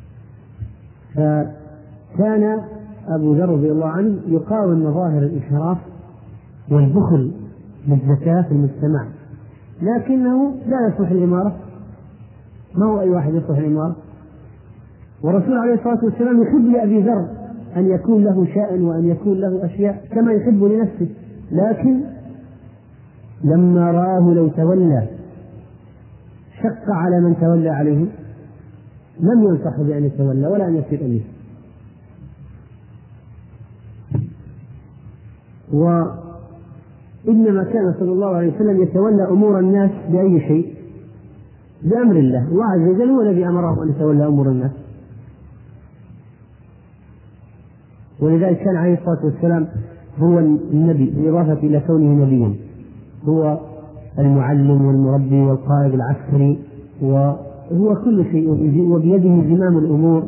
فكان أبو ذر رضي الله عنه يقاوم مظاهر الانحراف والبخل بالزكاة في المجتمع، لكنه لا يصلح الإمارة. ما هو أي واحد يصلح الإمارة؟ والرسول عليه الصلاة والسلام يحب لأبي ذر أن يكون له شأن وأن يكون له أشياء كما يحب لنفسه، لكن لما رآه لو تولى شق على من تولى عليه، لم ينصح بأن يتولى ولا أن يصير أمير. وإنما كان صلى الله عليه وسلم يتولى أمور الناس بأي شيء؟ بأمر الله. الله عز وجل هو الذي أمره أن يتولى أمور الناس، ولذلك كان عليه الصلاة والسلام هو النبي بالإضافة إلى كونه نبيا، هو المعلم والمربي والقائد العسكري وهو كل شيء، وبيده زمام الأمور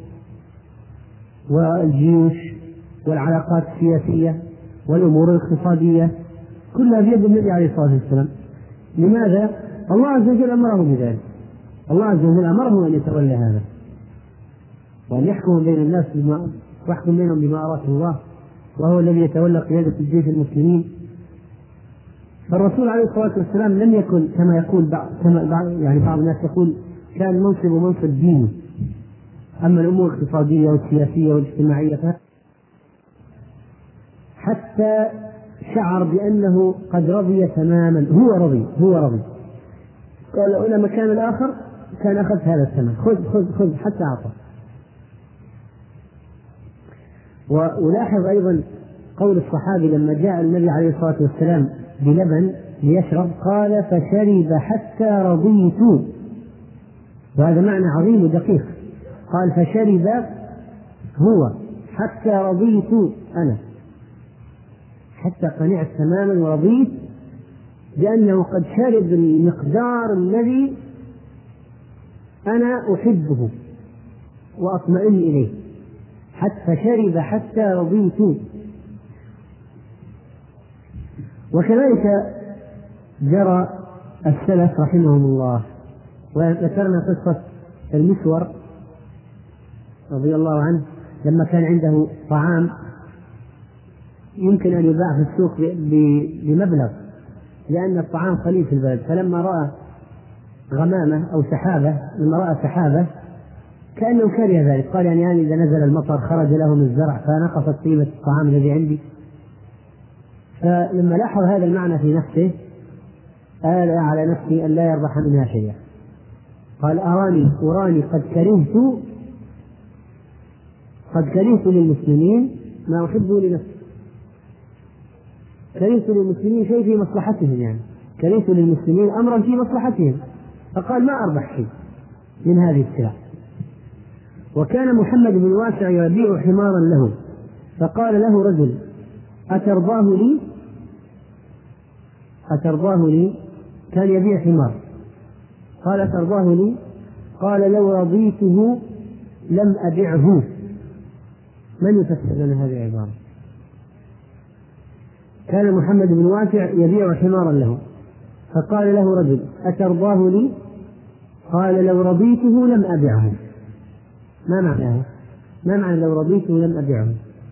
والجيوش والعلاقات السياسية والأمور الاقتصادية كلها بيد النبي عليه الصلاة والسلام. لماذا؟ الله عز وجل أمره بذلك. الله عز وجل أمره أن يتولى هذا وأن يحكم بين الناس بما ويحكم بينهم بما أراد الله، وهو الذي يتولى قيادة الجيش المسلمين. فالرسول عليه الصلاة والسلام لم يكن كما يقول بعض كما يعني بعض الناس يقول كان منصب منصب ديني، أما الأمور الاقتصادية والسياسية والاجتماعية حتى شعر بأنه قد رضي تماما. هو رضي هو رضي قال إلى مكان الآخر كان أخذ هذا الثمن، خذ خذ خذ حتى أعطى. ولاحظ أيضا قول الصحابي لما جاء النبي عليه الصلاة والسلام بلبن ليشرب قال فشرب حتى رضيت، وهذا معنى عظيم ودقيق. قال فشرب هو حتى رضيت أنا، حتى قنعت تماما ورضيت بأنه قد شرب المقدار الذي أنا أحبه وأطمئن إليه، حتى شرب حتى رضيت. وكذلك جرى السلف رحمهم الله، وذكرنا قصة المسور رضي الله عنه لما كان عنده طعام يمكن أن يباع في السوق بمبلغ لأن الطعام قليل في البلد، فلما رأى غمامة أو سحابة لما رأى سحابة كأنه كره ذلك، قال يعني, يعني إذا نزل المطر خرج له من الزرع فنقصت قيمة الطعام الذي عندي. فلما لاحظ هذا المعنى في نفسه قال على نفسي أن لا يربح منها شيئا. قال أراني أراني قد كرهت قد كرهت للمسلمين ما أحبه لنفسي، كرهت للمسلمين شيء في مصلحتهم، يعني كرهت للمسلمين أمرا في مصلحتهم، فقال ما أربح شيء من هذه السلع. وكان محمد بن واسع يبيع حمارا له، فقال له رجل أترضاه لي أترضاه لي كان يبيع حمار، قال أترضاه لي؟ قال لو رضيته لم أبعه. من يفسر لنا هذه العبارة؟ كان محمد بن واسع يبيع حمارا له، فقال له رجل أترضاه لي؟ قال لو رضيته لم أبعه. ما معناه؟ ما معنى لو رضيته لم أبعه؟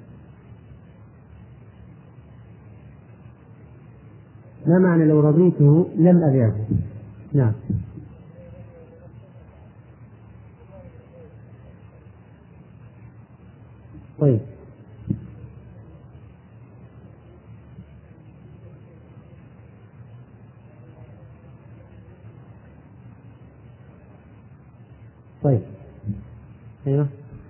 ما معنى لو رضيته لم أبعه؟ نعم. طيب طيب أيوه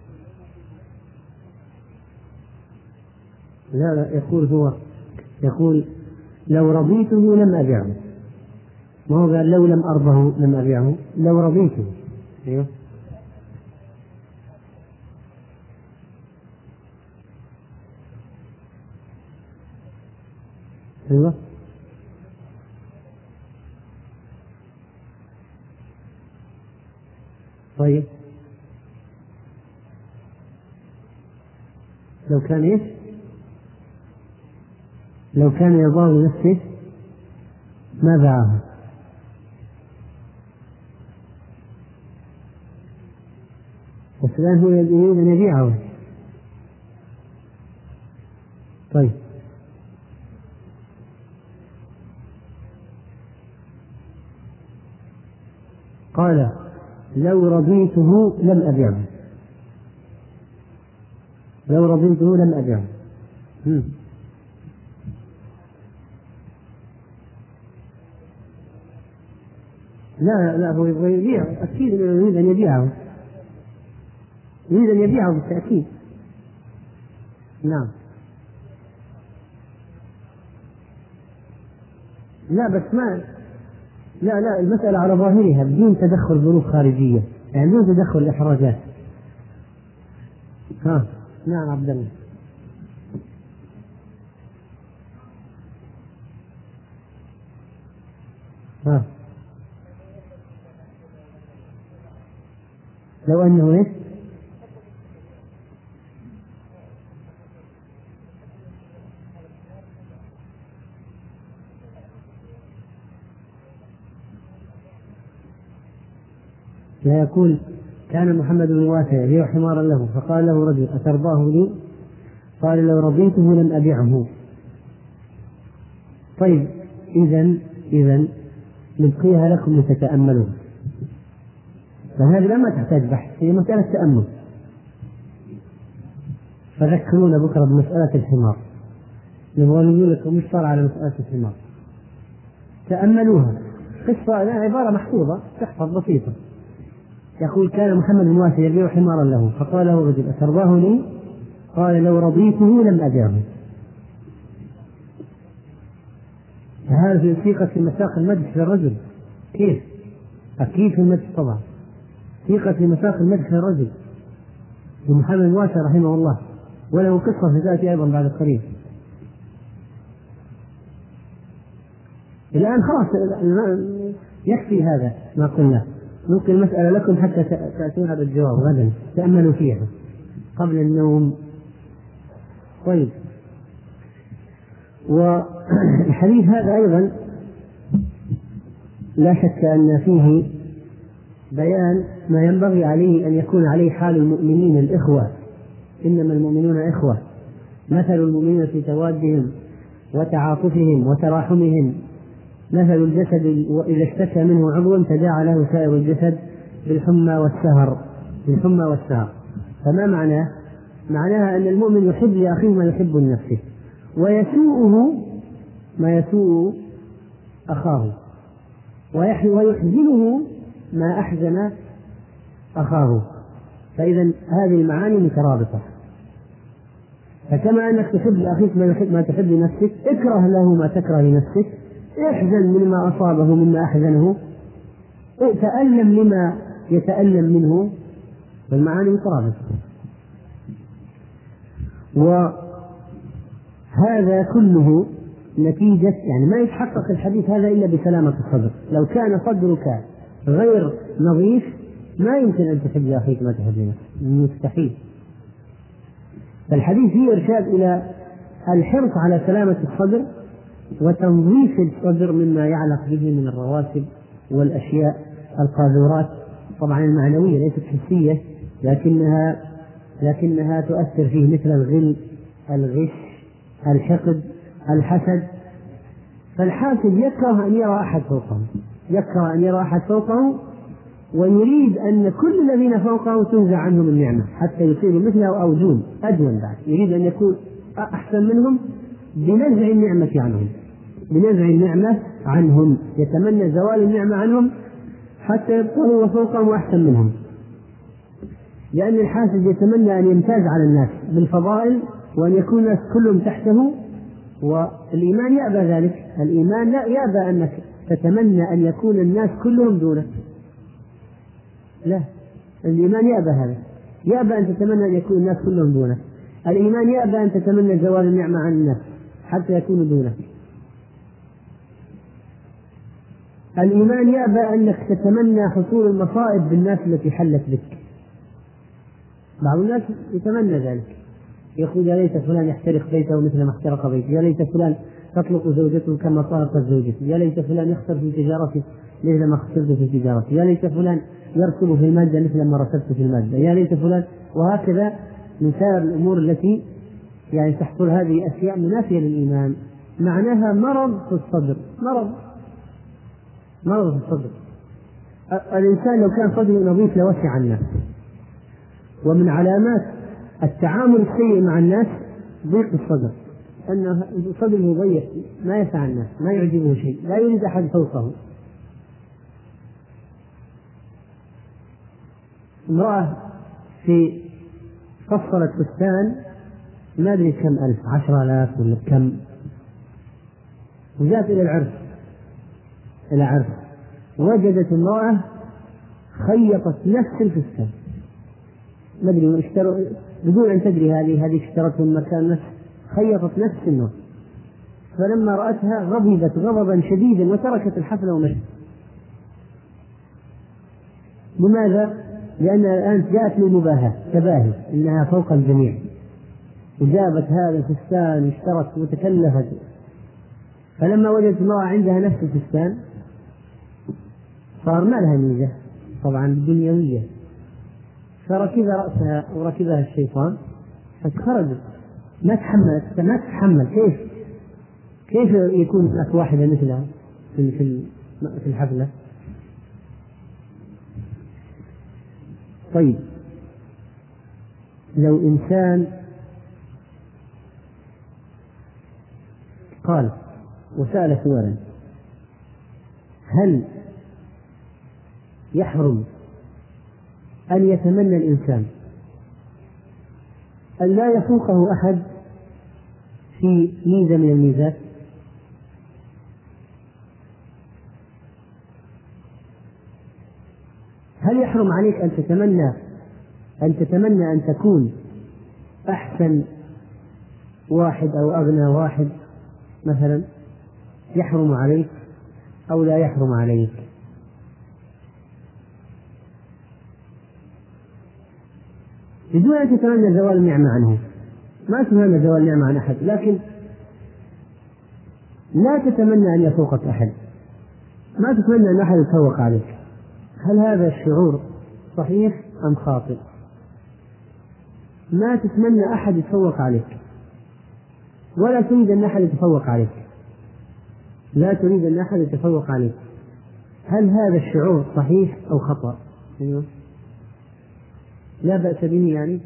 لا لا يقول هو يقول لو رضيته لم أبيعه، ما هو قال لو لم أرضه لم أبيعه، لو رضيته. أيوه أيوه طيب لو كان إيش؟ لو كان يرضاه لنفسه ما باعه. بس الآن هو يريد أن يبيعه. طيب قال لو رضيته لم أبيعه، لو رضيته لم أبيعه. لا لا هو يبغى يبيعه، أكيد يريد أن يبيعه، يريد أن يبيعه بالتأكيد. نعم. لا بس ما لا لا المسألة على ظاهرها بدون تدخل ظروف خارجية، يعني بدون تدخل إحراجات. ها نعم عبد الله. ها لو أنه إيه؟ لا يقول كان محمد بن واسع يبيع حمارا له فقال له رجل أترضاه لي؟ قال لو رضيته لم أبيعه. طيب إذن إذن نبقيها لكم لتتأملوا، فهذه لما تحتاج بحث، هي مسألة تأمل. فذكرونا بكرة بمسألة الحمار، نبغى نقول لكم مش صار على مسألة الحمار، تأملوها. قصة عبارة محفوظة تحفظ بسيطة. يقول كان محمد بن واسع يبيع حمارا له فقال له رجل أترضاه لي؟ قال لو رضيته لم أبيعه. فهذا في ثقة في مساق المدح للرجل. كيف؟ أكيد في المدح طبعا، ثقة في مساق المدح للرجل ومحمد بن واسع رحمه الله، وله قصة ستأتي أيضا بعد قليل. الآن خلاص يكفي هذا ما قلنا، ممكن المسألة لكم حتى تأتون بالجواب غدا، تأملوا فيها قبل النوم. طيب، والحديث هذا أيضا لا شك أن فيه بيان ما ينبغي عليه أن يكون عليه حال المؤمنين الإخوة، إنما المؤمنون إخوة، مثل المؤمنين في توادهم وتعاطفهم وتراحمهم مثل الجسد إذا اشتكى منه عضو تداعى له سائر الجسد بالحمى والسهر بالحمى والسهر. فما معناه؟ معناها أن المؤمن يحب لأخيه ما يحب لنفسه، ويسوءه ما يسوء أخاه، ويحزنه ما أحزن أخاه. فإذا هذه المعاني مترابطة. فكما أنك تحب لأخيك ما يحب ما تحب لنفسك، اكره له ما تكره لنفسك، احزن مما أصابه مما أحزنه، تألم لما يتألم منه، فالمعاني مترابطة. وهذا كله نتيجة، يعني ما يتحقق الحديث هذا إلا بسلامة الصدر. لو كان صدرك غير نظيف ما يمكن أن تحب لأخيك ما تحب لنفسك، مستحيل. فالحديث فيه إرشاد إلى الحرص على سلامة الصدر وتنظيف الصدر مما يعلق به من الرواسب والأشياء القاذورات، طبعا المعنوية ليست حسية، لكنها لكنها تؤثر فيه، مثل الغل، الغش، الحقد، الحسد. فالحاسد يكره أن يرى أحد فوقه، يكره أن يرى أحد فوقه، ويريد أن كل الذين فوقه تنزع عنهم النعمة حتى يصيروا مثله أو دون أدون بعد، يريد أن يكون أحسن منهم بنزع النعمة عنهم بنزع النعمة عنهم يتمنى زوال النعمة عنهم حتى يبقى هو فوقهم أحسن منهم، لأن الحاسد يتمنى أن يمتاز على الناس بالفضائل وأن يكون الناس كلهم تحته. والإيمان يأبى ذلك، الإيمان لا يأبى أنك تتمنى أن يكون الناس كلهم دونك، لا، الإيمان يأبى هذا، يأبى أن تتمنى أن يكون الناس كلهم دونك. الإيمان يأبى أن تتمنى زوال النعمة عن الناس حتى يكونوا دونك. الإيمان يأبى أنك تتمنى حصول المصائب بالناس التي حلت بك. بعض الناس يتمنى ذلك، يقول يا ليت فلان يحترق بيته مثل ما احترق بيته، يا ليت فلان تطلق زوجته كما طلقت زوجته، يا ليت فلان يخسر في تجارته مثل ما خسرت في تجارته، يا ليت فلان يرسب في المادة مثل ما رسبت في المادة، يا ليت فلان، وهكذا من سائر الأمور التي يعني تحصل هذه أشياء منافية للإيمان، معناها مرض في الصدر، مرض مرض في الصدر. الإنسان لو كان صدره نظيف لوسع الناس. ومن علامات التعامل السيء مع الناس ضيق الصدر، أن صدره ضيق ما يسع الناس، ما يعجبه شيء، لا يريد أحد فوقه. امرأة في فصلت فستان ما أدري كم ألف، عشرة آلاف ولا كم، وجاءت إلى العرس إلى عرس وجدت امرأة خيطت نفس الفستان، ما أدري اشتروا بدون أن تدري هذه هذه اشترته من مكان نفس، خيطت نفس النوع. فلما رأتها غضبت غضبا شديدا وتركت الحفلة ومشت. لماذا؟ لأنها الآن جاءت للمباهاة، تباهي إنها فوق الجميع، وجابت هذا الفستان واشترت وتكلفت. فلما وجدت امرأة عندها نفس الفستان صار ما لها ميزة طبعا دنيوية، فركب رأسها وركبها الشيطان فخرجت، ما تحملت ما تتحمل. كيف كيف يكون لك واحدة مثلها في في الحفلة؟ طيب لو إنسان قال وسأل سؤالا: هل يحرم أن يتمنى الإنسان أن لا يفوقه أحد في ميزة من الميزات؟ هل يحرم عليك أن تتمنى أن تتمنى أن تكون أحسن واحد أو أغنى واحد مثلا؟ يحرم عليك أو لا يحرم عليك؟ بدون أن تتمنى زوال النعمة عنه، ما تتمنى زوال النعمة عن أحد، لكن لا تتمنى أن يفوقك أحد، ما تتمنى أن أحد يتفوق عليك. هل هذا الشعور صحيح أم خاطئ؟ ما تتمنى أحد يتفوق عليك ولا تريد أن أحد يتفوق عليك، لا تريد أن أحد يتفوق عليك. هل هذا الشعور صحيح أو خطأ؟ أيوه. لا بأس به يعني.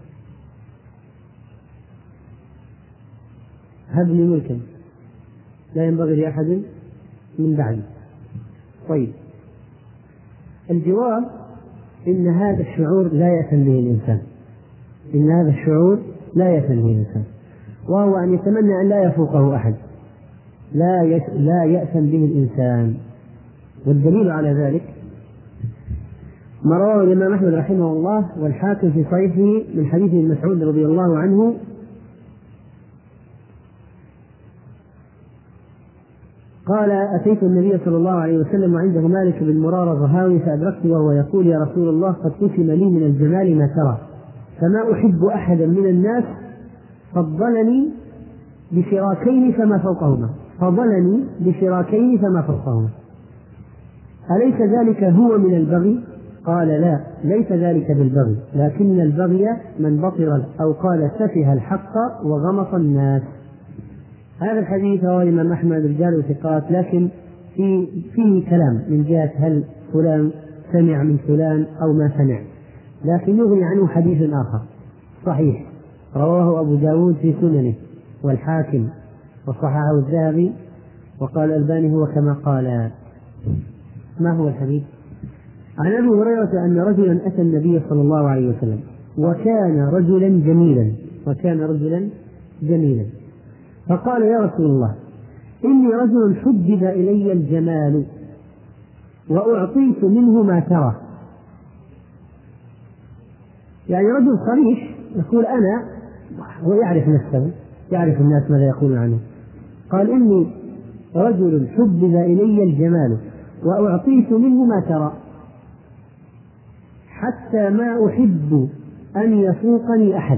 هب لي ملكا لا ينبغي لأحد من بعدي. طيب الجواب إن هذا الشعور لا يأثم به الإنسان، إن هذا الشعور لا يأثم به الإنسان، وهو أن يتمنى أن لا يفوقه أحد، لا يس... لا يأثم به الإنسان. والدليل على ذلك ما رواه الإمام أحمد رحمه الله والحاكم في صحيحه من حديث ابن مسعود رضي الله عنه قال: أتيت النبي صلى الله عليه وسلم وعنده مالك بن مرارة ظهاوي فأدركته وهو يقول: يا رسول الله، قد قسم لي من الجمال ما ترى، فما أحب أحدا من الناس فضلني بشراكين فما فوقهما فضلني بشراكين فما فوقهما أليس ذلك هو من البغي؟ قال: لا، ليس ذلك بالبغي، لكن البغي من بطر أو قال سفه الحق وغمط الناس. هذا الحديث رواه الإمام أحمد رجال وثقات، لكن في فيه كلام من جهة هل فلان سمع من فلان أو ما سمع، لكن يغني عنه حديث آخر صحيح رواه أبو داود في سننه والحاكم وصححه الذهبي وقال الألباني هو كما قال. ما هو الحديث؟ عن أبي هريرة أن رجلا أتى النبي صلى الله عليه وسلم وكان رجلا جميلا وكان رجلا جميلا فقال: يا رسول الله، إني رجل حبب إلي الجمال وأعطيت منه ما ترى. يعني رجل صريح يقول أنا، ويعرف نفسه، يعرف الناس ماذا يقولون عنه. قال: إني رجل حبب إلي الجمال وأعطيت منه ما ترى، حتى ما أحب أن يفوقني أحد.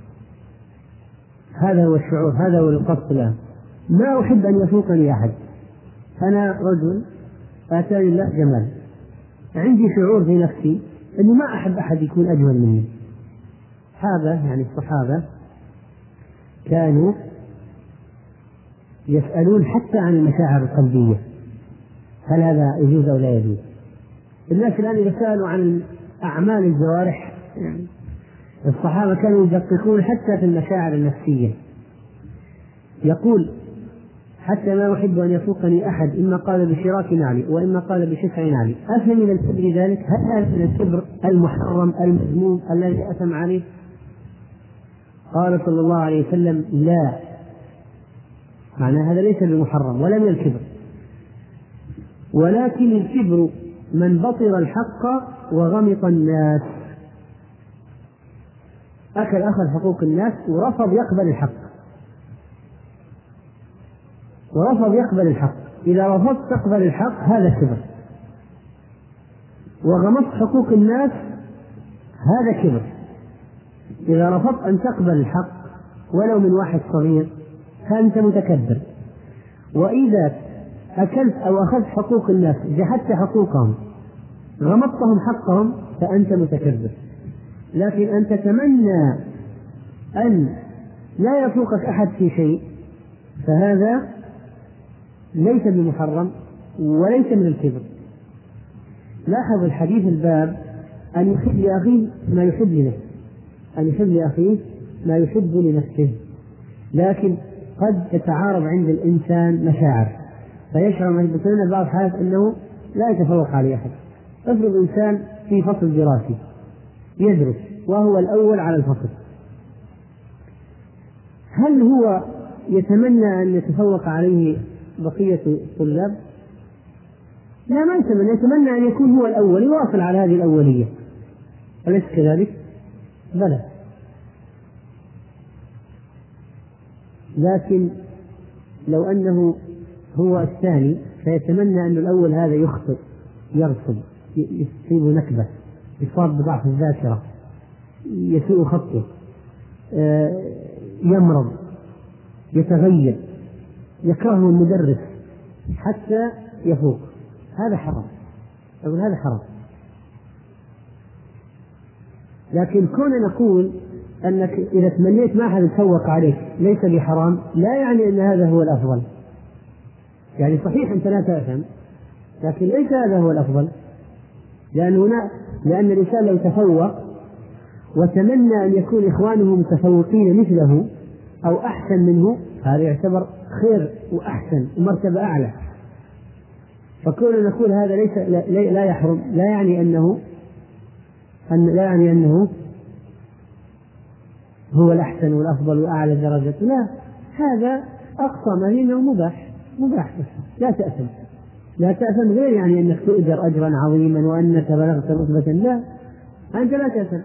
هذا هو الشعور، هذا هو القصد الآن. ما أحب أن يفوقني أحد، أنا رجل آتاني الله جمال، عندي شعور في نفسي أني ما أحب أحد يكون أجمل مني. هذا يعني الصحابة كانوا يسألون حتى عن المشاعر القلبية، هل هذا يجوز أو لا يجوز. الناس الآن إذا سألوا عن أعمال الجوارح، يعني الصحابة كانوا يدققون حتى في المشاعر النفسية. يقول: حتى ما أحب أن يفوقني أحد، إما قال بشراك نعلي وإما قال بشفع نعلي. أفهم من الكبر ذلك؟ هل هذا من الكبر المحرم المذموم الذي أثم عليه؟ قال صلى الله عليه وسلم لا، معنى هذا ليس بمحرم ولا من الكبر، ولكن الكبر من بطر الحق وغمط الناس، أكل أخذ حقوق الناس ورفض يقبل الحق، ورفض يقبل الحق. إذا رفضت تقبل الحق هذا كبر، وغمطت حقوق الناس هذا كبر. إذا رفضت أن تقبل الحق ولو من واحد صغير فأنت متكبر، وإذا أكلت أو أخذت حقوق الناس جحدت حقوقهم غمطتهم حقهم فأنت متكبر. لكن أن تتمنى أن لا يفوقك أحد في شيء فهذا ليس بمحرم وليس من الكبر. لاحظ الحديث الباب أن يحب لأخيه ما يحب لنفسه، أن يحب لأخيه ما يحب لنفسه، لكن قد تتعارض عند الإنسان مشاعر فيشعر مثلا بعض الحالات أنه لا يتفوق عليه أحد. افرض إنسان في فصل دراسي يدرس وهو الأول على الفصل، هل هو يتمنى أن يتفوق عليه بقية الطلاب؟ لا، ما يتمنى، يتمنى أن يكون هو الأول يواصل على هذه الأولية، أليس كذلك؟ بلى. لكن لو أنه هو الثاني فيتمنى أن الأول هذا يخطئ، يرسب، يصيب نكبة، يصاب بضعف الذاكرة، يسوء خطه، يمرض، يتغير، يكرهه المدرس حتى يفوق، هذا حرام، أقول هذا حرام. لكن كون نقول أنك إذا تمنيت ما أحد يتفوق عليك ليس بحرام، لا يعني أن هذا هو الأفضل. يعني صحيح أنت لا تأثم، لكن ليس هذا هو الأفضل، لأن هنا لأن الإنسان لو تفوق وتمنى أن يكون إخوانه متفوقين مثله أو أحسن منه هذا يعتبر خير وأحسن ومرتبة أعلى. فكون نقول هذا ليس لا, لا يحرم لا يعني أنه أن لا يعني أنه هو الأحسن والأفضل وأعلى درجة، لا، هذا أقصى ما هي مباح مباح بس لا تأثم. لا تأثم غير يعني أنك تؤجر أجرا عظيما وأنك بلغت رتبة، لا، أنت لا تأثم.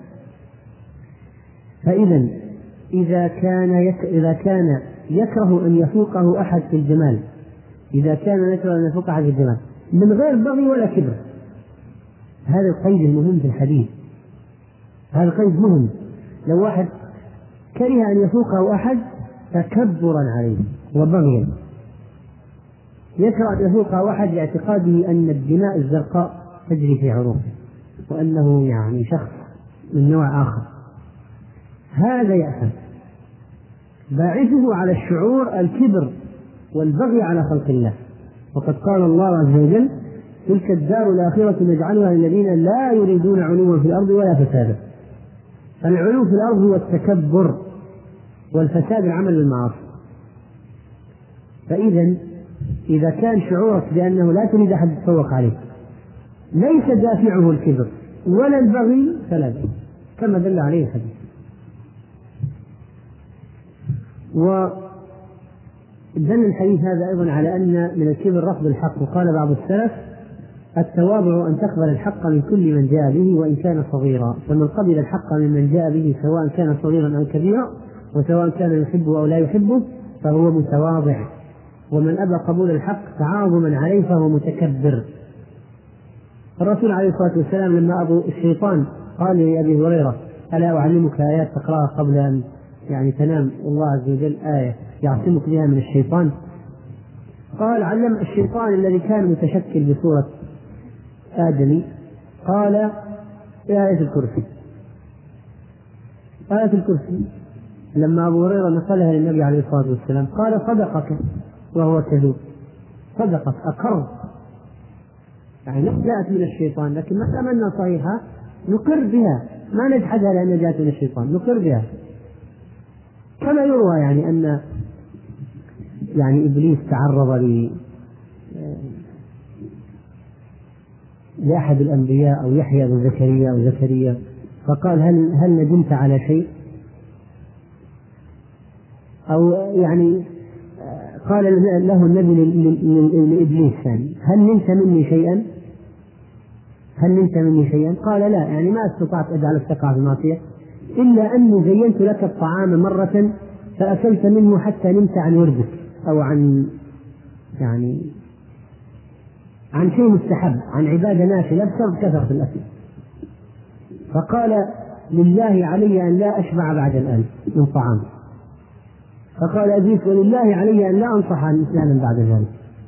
فإذا إذا كان يك... إذا كان يكره أن يفوقه أحد في الجمال، إذا كان يكره أن يفوق أحد في الجمال من غير بغي ولا كبر، هذا القيد المهم في الحديث، هذا القيد مهم. لو واحد كره أن يفوقه أحد تكبرا عليه وبغيا، يكره أن يفوقه أحد لاعتقاده أن الدماء الزرقاء تجري في عروقه وأنه يعني شخص من نوع آخر، هذا يأثم. باعثه على الشعور الكبر والبغي على خلق الله، وقد قال الله عز وجل: تلك الدار الآخرة نجعلها للذين لا يريدون علوا في الأرض ولا فسادا. العلو في الأرض هو التكبر، والفساد العمل بالمعاصي. فإذا إذا كان شعورك بأنه لا تريد أحد يتفوق عليك ليس دافعه الكبر ولا البغي فلا بأس، كما دل عليه الحديث. ودل الحديث هذا أيضا على أن من الكبر رفض الحق. وقال بعض السلف: التواضع أن تقبل الحق من كل من جاء به وإن كان صغيرا، فمن قبل الحق ممن جاء به سواء كان صغيرا أو كبيرا وسواء كان يحبه أو لا يحبه فهو متواضع، ومن أبى قبول الحق تعاظما عليه فهو متكبر. الرسول عليه الصلاة والسلام لما أبو الشيطان قال لأبي هريرة: ألا أعلمك آيات تقرأها قبل أن يعني تنام، الله عز وجل آية يعصمك بها من الشيطان؟ قال: علم الشيطان الذي كان متشكل بصورة آدمي، قال: آية الكرسي. آية الكرسي لما أبو هريرة نقلها للنبي عليه الصلاة والسلام قال: صدقك وهو كذوب، صدقك، أقر، يعني جاءت من الشيطان، لكن ما تمنى صحيحة نقر بها، ما نجحدها لأنها جاءت من الشيطان، نقر بها. كما يروى يعني أن يعني إبليس تعرض ل لأحد الأنبياء أو يحيى بن زكريا أو زكريا فقال: هل هل ندمت على شيء؟ أو يعني قال له النبي لإبليس يعني هل نلت مني شيئا؟ هل نلت مني شيئا؟ قال لا، يعني ما استطعت أجعلك تقع في المعصية إلا أني زينت لك الطعام مرة فأكلت منه حتى نمت عن وردك أو عن يعني عن شيء مستحب، عن عبادة نافلة بسبب كثرة الأكل. فقال لله علي أن لا أشبع بعد الآن من طعام. فقال إبليس ولله علي أن لا أنصح عن إسلام بعد ذلك.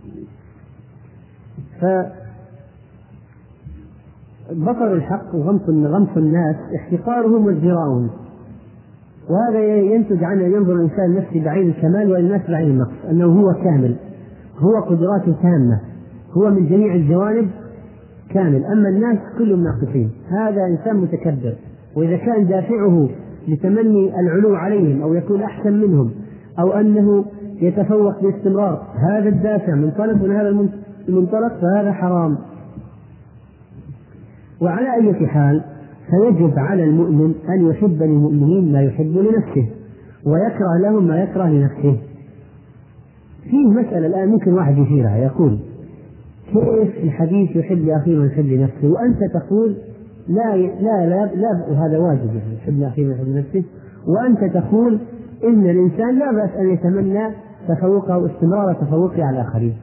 فبطر الحق وغمط الناس احتقارهم وازدراءهم، وهذا ينتج عنه ينظر الإنسان نفسه بعين الكمال والناس بعين النقص، أنه هو كامل، هو قدراته تامة، هو من جميع الجوانب كامل، أما الناس كلهم ناقصين. هذا إنسان متكبر، وإذا كان دافعه لتمني العلو عليهم أو يكون أحسن منهم أو أنه يتفوق باستمرار، هذا الدافع منطلق من هذا المنطلق فهذا حرام. وعلى أي حال فيجب على المؤمن أن يحب للمؤمنين ما يحب لنفسه ويكره لهم ما يكره لنفسه. فيه مسألة الآن ممكن واحد يثيرها، يقول كيف الحديث يحب لأخيه ما يحب لنفسه وأنت تقول لا لا لا, لا وهذا واجب يعني يحب لأخيه ما يحب لنفسه، وأنت تقول إن الإنسان لا بأس أن يتمنى تفوقه واستمرار تفوقه على الآخرين.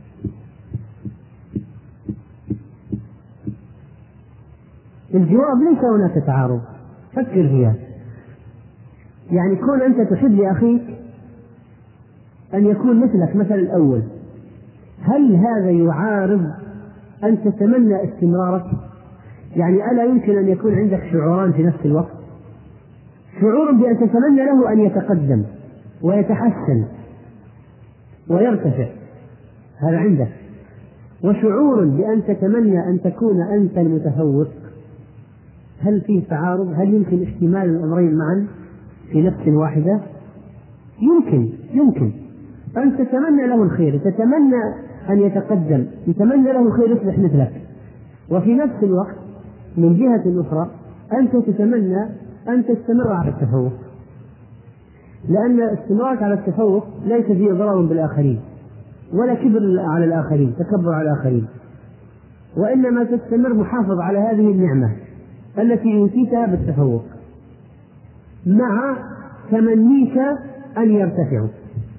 الجواب ليس هناك تعارض، فكر فيها. يعني كون أنت تحب لأخيك أن يكون مثلك مثل الأول، هل هذا يعارض أن تتمنى استمرارك؟ يعني ألا يمكن أن يكون عندك شعوران في نفس الوقت؟ شعور بأن تتمنى له أن يتقدم ويتحسن ويرتفع، هذا عندك، وشعور بأن تتمنى أن تكون أنت المتفوق. هل فيه تعارض؟ هل يمكن احتمال الأمرين معا في نفس واحدة؟ يمكن يمكن أن تتمنى له الخير، تتمنى أن يتقدم، تتمنى له الخير يصبح مثلك، وفي نفس الوقت من جهة أخرى أنت تتمنى أن تستمر على التفوق، لأن استمرارك على التفوق ليس فيه ضرر بالآخرين ولا كبر على الآخرين، تكبر على الآخرين، وإنما تستمر محافظ على هذه النعمة التي أوتيتها بالتفوق مع تمنيك أن يرتفعوا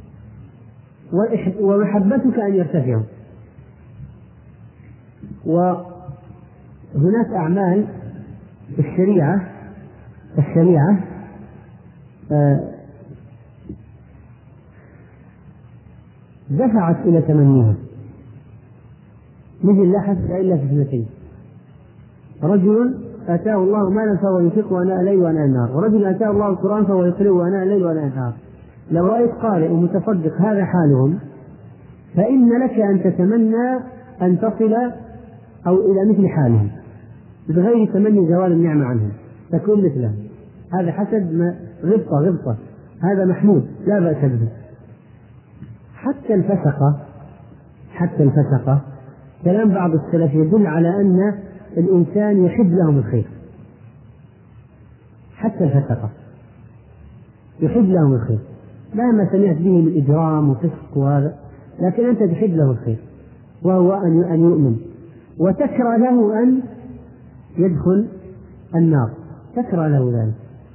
ومحبتك أن يرتفعوا. وهناك أعمال في الشريعة الشريعة دفعت إلى تمنيها، مثل لا حسد إلا في اثنتين: رجل آتاه الله مالا فهو ينفقه آناء الليل وآناء النهار، ورجل آتاه الله القرآن فهو يقرأه آناء الليل وآناء النهار. لو رأيت قارئ ومتصدق هذا حالهم، فإن لك أن تتمنى أن تصل أو إلى مثل حالهم بغير تمني زوال النعمة عنهم، تكون مثلهم. هذا حسد غبطة غبطة، هذا محمود لا بأس به. حتى الفسقة حتى الفسقة كلام بعض السلف يدل على أن الإنسان يحب لهم الخير، حتى الفسقة يحب لهم الخير، مهما سمعت به من إجرام وفسق وهذا، لكن أنت تحب له الخير، وهو أن يؤمن، وتكره له أن يدخل النار، تكره له ذلك.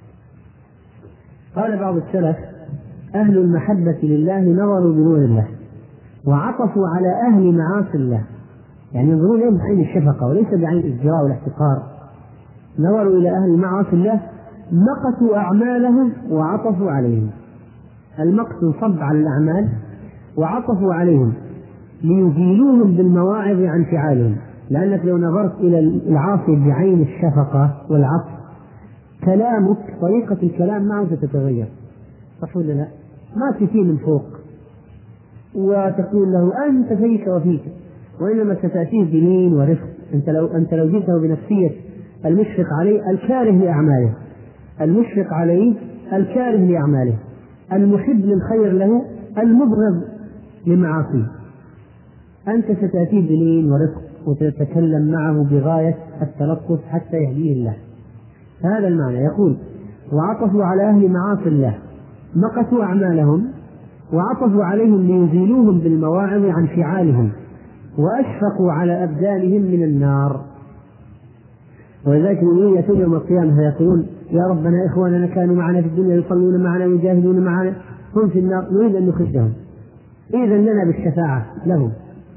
قال بعض السلف: أهل المحبة لله نظروا بنور الله وعطفوا على أهل معاصي الله، يعني ينظرون إليهم بعين الشفقة وليس بعين الازدراء والاحتقار. نظروا إلى أهل معاصي الله مقتوا أعمالهم وعطفوا عليهم. المقت صب على الأعمال وعطفوا عليهم ليزيلوهم بالمواعظ عن فعالهم، لأنك لو نظرت إلى العاصي بعين الشفقة والعطف كلامك، طريقة الكلام معه ستتغير، صح ولا لا؟ ما تأتي من فوق وتقول له أنت فيك وفيك، وإنما ستأتيه بلين ورفق. أنت لو أنت لو جئته بنفسية المشفق عليه الكاره لأعماله، المشفق عليه الكاره لأعماله، المحب للخير له المبغض لمعاصيه، أنت ستأتيه بلين ورفق وتتكلم معه بغاية التلطف حتى يهديه الله. هذا المعنى. يقول: وعطفوا على أهل معاصي الله نقصوا أعمالهم وعطفوا عليهم ليزيلوهم بالمواعظ عن فعالهم، وأشفقوا على أبدانهم من النار. ولذلك المؤمنين يأتون يوم القيامة فيقولون يا ربنا إخواننا كانوا معنا في الدنيا يصلون معنا ويجاهدون معنا هم في النار نريد أن نخرجهم، إذن لنا بالشفاعة لهم.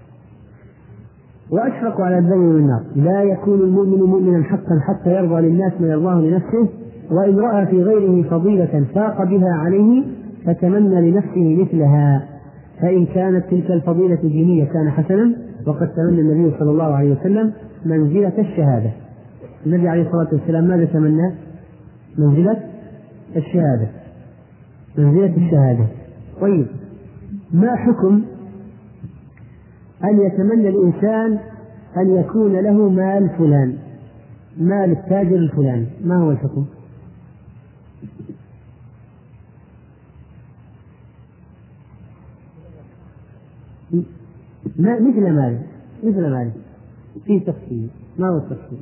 وأشفقوا على أبدانهم من النار. لا يكون المؤمن مؤمنا حقا حتى يرضى للناس ما يرضاه لنفسه، وإن رأى في غيره فضيلة فاق بها عليه فتمنى لنفسه مثلها، فإن كانت تلك الفضيلة دينية كان حسنا، وقد تمنى النبي صلى الله عليه وسلم منزلة الشهادة. النبي عليه الصلاة والسلام ماذا تمنى؟ منزلة الشهادة، منزلة الشهادة. طيب، ما حكم أن يتمنى الإنسان أن يكون له مال فلان، مال التاجر الفلاني، ما هو الحكم؟ ما مثل ماله، مثل ماله في تفصيل. ما هو التفصيل؟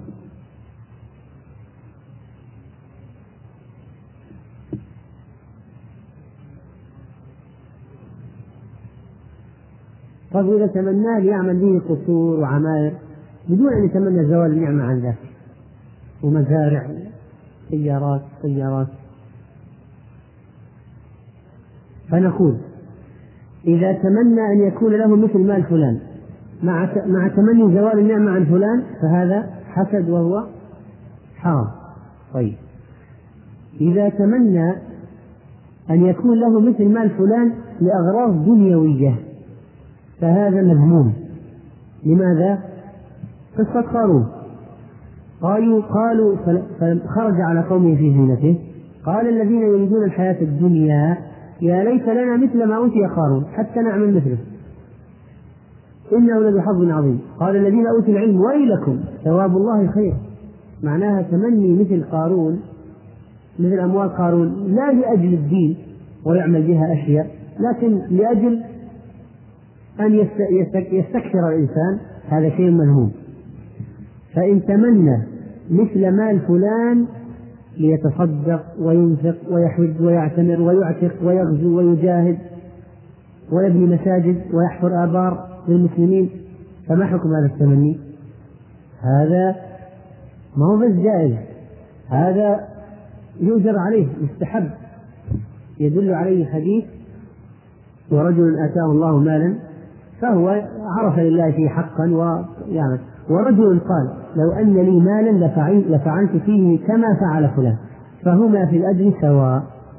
طيب إذا تمناه ليعمل به قصور وعماير بدون أن يتمنى زوال النعمة عن ذلك، ومزارع سيارات سيارات فنقول إذا تمنى أن يكون له مثل مال فلان مع مع تمني زوال النعمة عن فلان فهذا حسد وهو حرام. طيب، إذا تمنى أن يكون له مثل مال فلان لأغراض دنيوية فهذا مذموم. لماذا؟ قصة قارون، قالوا قالوا فخرج على قومه في زينته قال الذين يريدون الحياة الدنيا يا ليت لنا مثل ما أوتي قارون حتى نعمل مثله إنه لذو حظ عظيم. قال الذين أوتوا العلم ويلكم ثواب الله خير. معناها تمني مثل قارون، مثل أموال قارون، لا لأجل الدين ويعمل بها أشياء، لكن لأجل أن يستكثر الإنسان، هذا شيء مذموم. فإن تمنى مثل مال فلان ليتصدق وينفق ويحج ويعتمر ويعتق ويغزو ويجاهد ويبني مساجد ويحفر آبار للمسلمين، فما حكم هذا التمني؟ هذا ما هو بس جائز، هذا يؤجر عليه، يستحب. يدل عليه حديث ورجل آتاه الله مالا فهو عرف لله فيه حقا ويعني، ورجل قال لو أن لي مالا لفعلت فيه كما فعل فلان، فهما في الأجر سواء.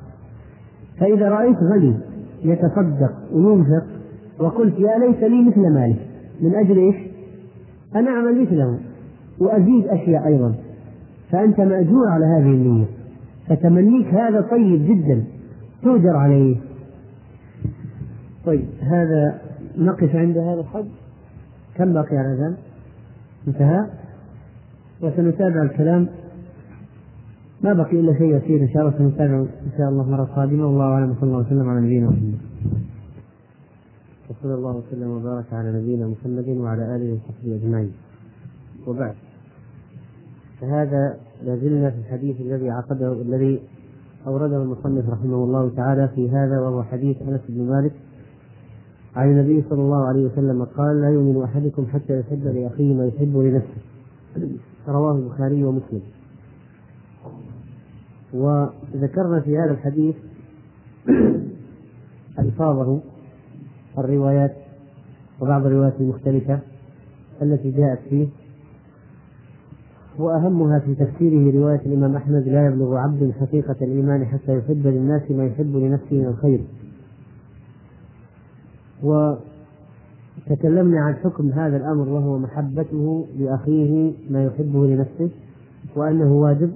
فإذا رأيت غني يتصدق وينفق وقلت يا ليت لي مثل ماله، من أجل إيش؟ أنا أعمل مثله وأزيد أشياء أيضا، فأنت مأجور على هذه النية، فتمنيك هذا طيب جدا تؤجر عليه. طيب، هذا نقف عند هذا الحد. كم بقي على الأذان؟ انتهى، وسنتابع الكلام، ما بقي إلا شيء يسير إن شاء الله، سنتابع إن شاء الله مرة قادمة. والله أعلم، صلى الله وسلم على نبينا محمد. وصلى الله وسلم وبارك على نبينا محمد وعلى آله وصحبه أجمعين. وبعد، فهذا لازلنا في الحديث الذي عقده الذي أورده المصنف رحمه الله تعالى في هذا، وهو حديث أنس بن مالك عن النبي صلى الله عليه وسلم قال لا يؤمن أحدكم حتى يحب لأخيه ما يحب لنفسه، رواه البخاري ومسلم. وذكرنا في هذا الحديث ألفاظه، الروايات وبعض الروايات المختلفة التي جاءت فيه، وأهمها في تفسيره رواية الإمام أحمد لا يبلغ عبد حقيقة الإيمان حتى يحب للناس ما يحب لنفسه من الخير. وتكلمنا عن حكم هذا الأمر وهو محبته لأخيه ما يحبه لنفسه، وأنه واجب،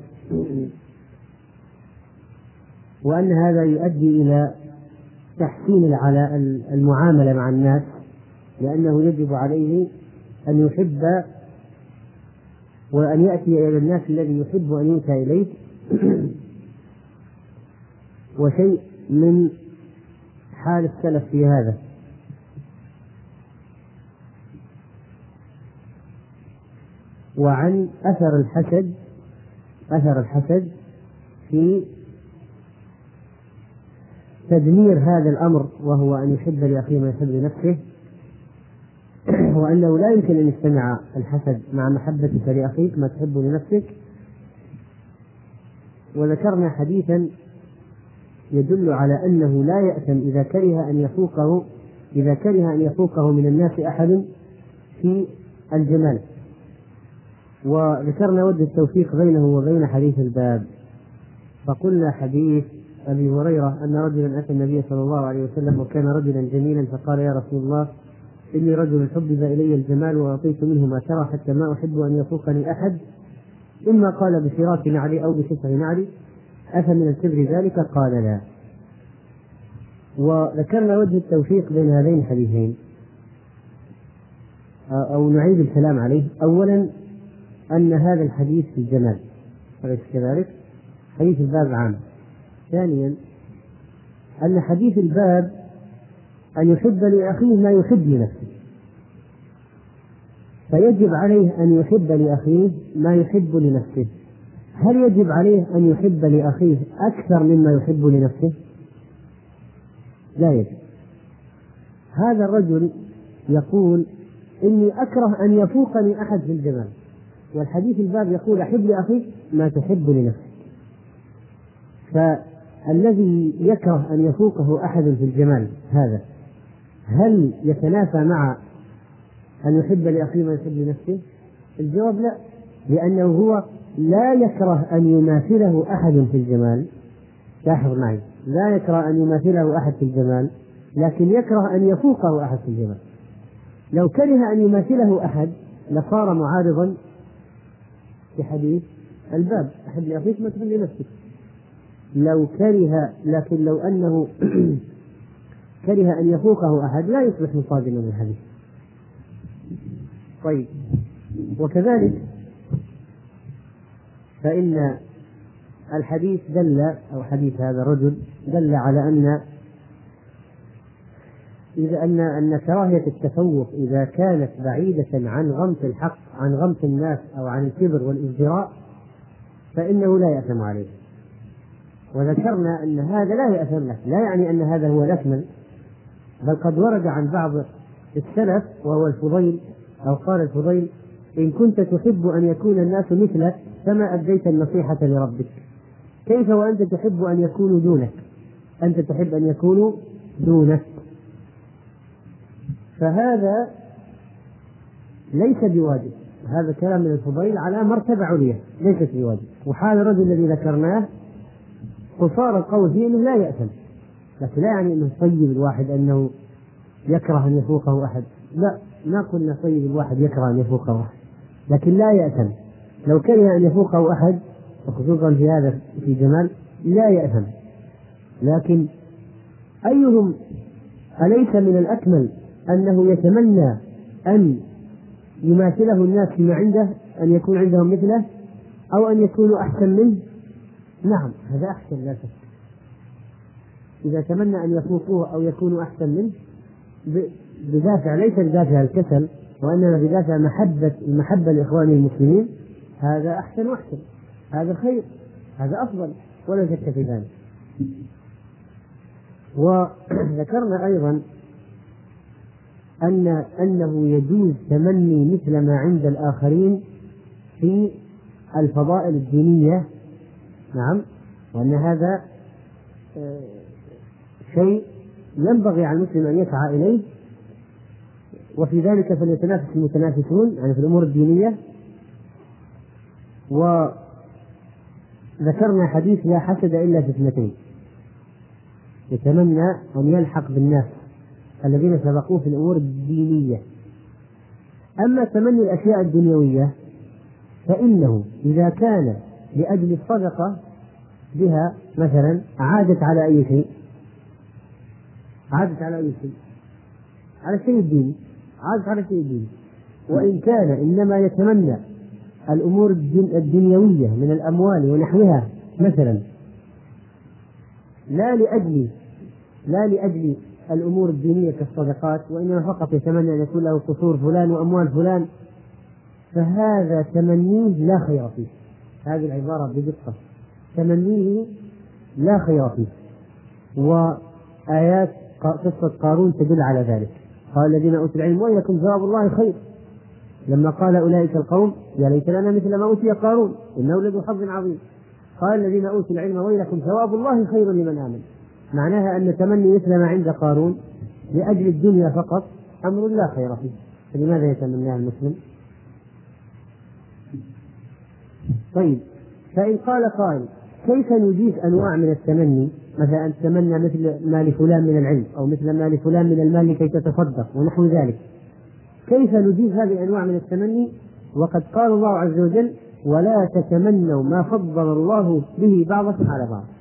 وأن هذا يؤدي إلى تحسين المعاملة مع الناس، لأنه يجب عليه أن يحب وأن يأتي إلى الناس الذي يحب أن يؤتى إليه. وشيء من حال السلف في هذا، وعن أثر الحسد أثر الحسد في تدمير هذا الأمر، وهو أن يحب لأخيه ما يحب لنفسه، وأنه لا يمكن أن يجتمع الحسد مع محبتك لأخيك ما تحب لنفسك. وذكرنا حديثا يدل على أنه لا يأثم إذا كره أن يفوقه إذا كره أن يفوقه من الناس أحد في الجمال. وذكرنا وجه التوفيق بينه وبين حديث الباب، فقلنا حديث أبي هريرة أن رجلا أتى النبي صلى الله عليه وسلم وكان رجلا جميلا، فقال: يا رسول الله، إني رجل حبب إلي الجمال وأعطيت منه ما ترى، حتى ما أحب أن يفوقني أحد، إما قال بشراك نعلي أو بشسع نعلي، أفمن الكبر ذلك؟ قال: لا. وذكرنا وجه التوفيق بين هذين الحديثين، أو نعيد الكلام عليه. أولا أن هذا الحديث في الجمال، أليس كذلك؟ حديث الباب عام. ثانيا أن حديث الباب أن يحب لأخيه ما يحب لنفسه، فيجب عليه أن يحب لأخيه ما يحب لنفسه. هل يجب عليه أن يحب لأخيه أكثر مما يحب لنفسه؟ لا يجب. هذا الرجل يقول: إني أكره أن يفوقني أحد في الجمال، والحديث الباب يقول: أحب لأخيك ما تحب لنفسك. فالذي يكره أن يفوقه أحد في الجمال هذا هل يتنافى مع أن يحب لأخيه ما يحب لنفسه؟ الجواب لا، لأنه هو لا يكره أن يماثله أحد في الجمال. لاحظ معي، لا يكره أن يماثله أحد في الجمال، لكن يكره أن يفوقه أحد في الجمال. لو كره أن يماثله أحد لصار معارضا في حديث الباب: أحب لأخيك ما تحب لنفسك. لو كره، لكن لو أنه كره أن يفوقه أحد لا يصبح مصادما للحديث. طيب، وكذلك فإن الحديث دل، أو حديث هذا الرجل دل على أن إذا أن أن كراهية التفوق إذا كانت بعيدة عن غمط الحق، عن غمط الناس، أو عن الكبر والازدراء، فإنه لا يأثم عليه. وذكرنا أن هذا لا يأثم له، لا يعني أن هذا هو الأكمل، بل قد ورد عن بعض السلف وهو الفضيل، أو قال الفضيل: إن كنت تحب أن يكون الناس مثلك فما أديت النصيحة لربك، كيف وأنت تحب أن يكونوا دونك؟ أنت تحب أن يكونوا دونك. فهذا ليس بواجب، هذا كلام من الفضيل على مرتبة عليا، ليست بواجب. وحال الرجل الذي ذكرناه قصار القول فيه أنه لا يأثم، لكن لا يعني أنه طيب الواحد أنه يكره أن يفوقه أحد، لا، ما قلنا طيب الواحد يكره أن يفوقه أحد، لكن لا يأثم. لو كره أن يفوقه أحد، وخصوصا في هذا في جمال، لا يأثم. لكن أيهم أليس من الأكمل أنه يتمنى أن يماثله الناس فيما عنده، أن يكون عندهم مثله، أو أن يكونوا أحسن منه؟ نعم، هذا أحسن لا شك. إذا تمنى أن يفوقوه أو يكونوا أحسن منه بدافع، ليس بدافع الكسل، وإنما بدافع محبة المحبة لإخوان المسلمين، هذا أحسن وأحسن، هذا خير، هذا أفضل، ولا شك في ذلك. وذكرنا أيضا أن أنه يجوز تمني مثل ما عند الآخرين في الفضائل الدينية، نعم، وأن هذا شيء ينبغي على المسلم أن يسعى إليه، وفي ذلك فليتنافس المتنافسون، يعني في الأمور الدينية. وذكرنا حديث: لا حسد إلا في اثنتين، يتمنى أن يلحق بالناس الذين سبقوه في الأمور الدينية. أما تمني الأشياء الدنيوية فإنه إذا كان لأجل الصدقة بها مثلا عادت على أي شيء، عادت على أي شيء، على الشيء الديني، عادت على الشيء الديني. وإن كان إنما يتمنى الأمور الدنيوية من الأموال ونحوها مثلا، لا لأجل لا لأجل الأمور الدينية كالصدقات، وإنما فقط يتمنى أن يكون له قصور فلان وأموال فلان، فهذا تمنيه لا خير فيه. هذه العبارة بدقة: تمنيه لا خير فيه. آيات قصة قارون تدل على ذلك. قال الذين أوتوا العلم ويلكم ثواب الله خير، لما قال أولئك القوم يا ليت لنا مثل ما أوتي قارون إنه لذو حظ عظيم. قال الذين أوتوا العلم ويلكم ثواب الله خير لمن آمن. معناها أن تمني مثل ما عند قارون لأجل الدنيا فقط أمر لا خير فيه، فلماذا يتمناه المسلم؟ طيب، فإن قال قائل كيف نجيز أنواع من التمني، مثلا أن تتمنى مثل ما لفلان من العلم أو مثل ما لفلان من المال لكي تتصدق ونحو ذلك، كيف نجيز هذه الأنواع من التمني وقد قال الله عز وجل ولا تتمنوا ما فضل الله به بعضكم على بعض؟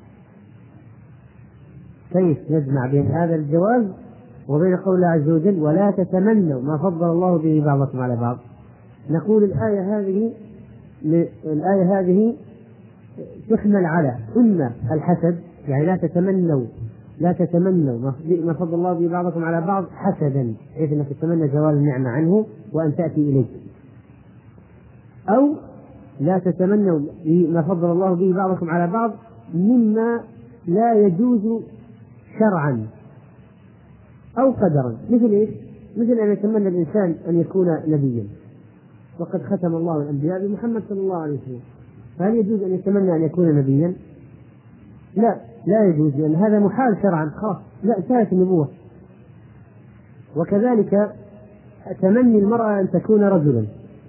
كيف نجمع بين هذا الجواز وبين قول الله عز وجل ولا تتمنوا ما فضل الله به بعضكم على بعض؟ نقول الآية هذه الآية هذه تحمل على إما الحسد، يعني لا تتمنوا لا تتمنوا ما فضل الله به بعضكم على بعض حسدا، حيث أنك تتمنى زوال النعمة عنه وأن تأتي إليك، أو لا تتمنوا ما فضل الله به بعضكم على بعض مما لا يجوز شرعا أو قدرا. مثل إيش؟ مثل أن يتمنى الإنسان أن يكون نبيا وقد ختم الله الأنبياء بمحمد صلى الله عليه وسلم، فهل يجوز أن يتمنى أن يكون نبيا؟ لا، لا يجوز، لأن هذا محال شرعا، خلاص لا انتهت النبوة. وكذلك تمني المرأة أن تكون رجلا،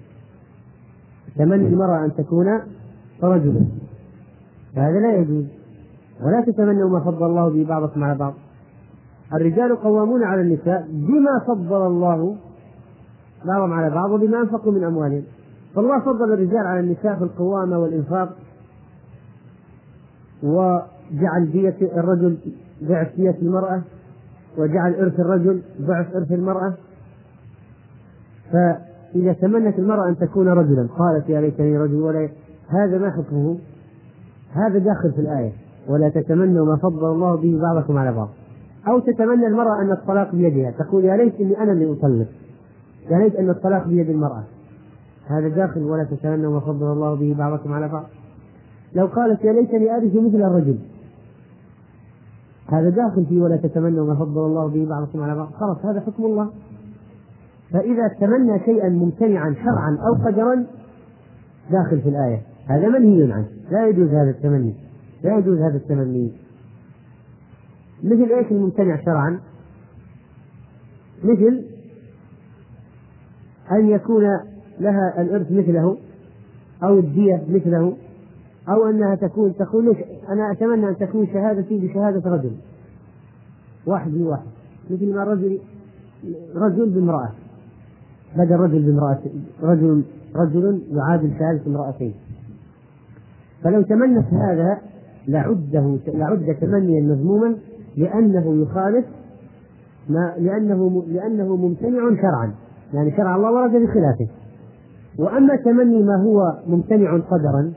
تمني المرأة أن تكون رجلا فهذا لا يجوز. ولا تتمنوا ما فضل الله به بعضكم على بعض. الرجال قوامون على النساء بما فضل الله بعضهم على بعض وبما أنفقوا من أموالهم، فالله فضل الرجال على النساء في القوامة والإنفاق، وجعل دية الرجل ضعف دية المرأة، وجعل إرث الرجل ضعف إرث المرأة. فإذا تمنت المرأة أن تكون رجلا قالت يا ليتني رجل، ولا هذا ما حكمه؟ هذا داخل في الآية ولا تتمنوا ما فضل الله به بعضكم على بعض. أو تتمنى المرأة أن الطلاق بيدها، تقول يا ليت إني أنا اللي أطلق، يا ليت أن الطلاق بيد المرأة، هذا داخل ولا تتمنوا ما فضل الله به بعضكم على بعض. لو قالت يا ليتني أرث مثل الرجل، هذا داخل فيه ولا تتمنوا ما فضل الله به بعضكم على بعض، خلاص هذا حكم الله. فإذا تمنى شيئا ممتنعا شرعا أو قدرا داخل في الآية، هذا منهي عنه، لا يجوز هذا التمني، لا يجوز هذا التمني. مثل ايش الممتنع شرعا؟ مثل أن يكون لها الإرث مثله أو الدية مثله، أو أنها تكون تقول أنا أتمنى أن تكون شهادتي بشهادة رجل واحد بواحد، مثل ما رجل رجل بامرأة، بدل رجل بامرأة رجل رجل يعادل شهادة امرأتين. فلو تمنت هذا لعده لعد تمنيا مذموما، لأنه يخالف ما لأنه لأنه ممتنع شرعا، يعني شرع الله ورد بخلافه. وأما تمني ما هو ممتنع قدرا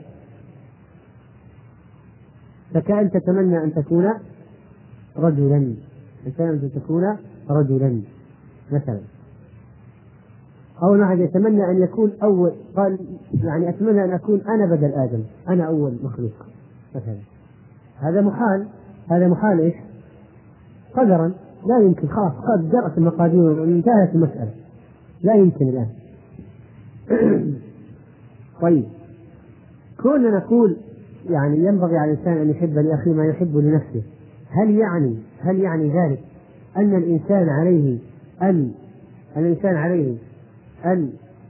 فكأن تتمنى أن تكون رجلا، أن تكون رجلا مثلا، أو واحد يتمنى أن يكون أول، قال يعني أتمنى أن أكون أنا بدل آدم، أنا أول مخلوق مثلا، هذا محال، هذا محال إيش؟ قدرا، لا يمكن، خلاص قد جرت المقادير وانتهت المسألة، لا يمكن الآن. طيب، كنا نقول يعني ينبغي على الإنسان أن يحب لأخيه ما يحب لنفسه، هل يعني هل يعني ذلك أن الإنسان عليه أن الإنسان عليه أن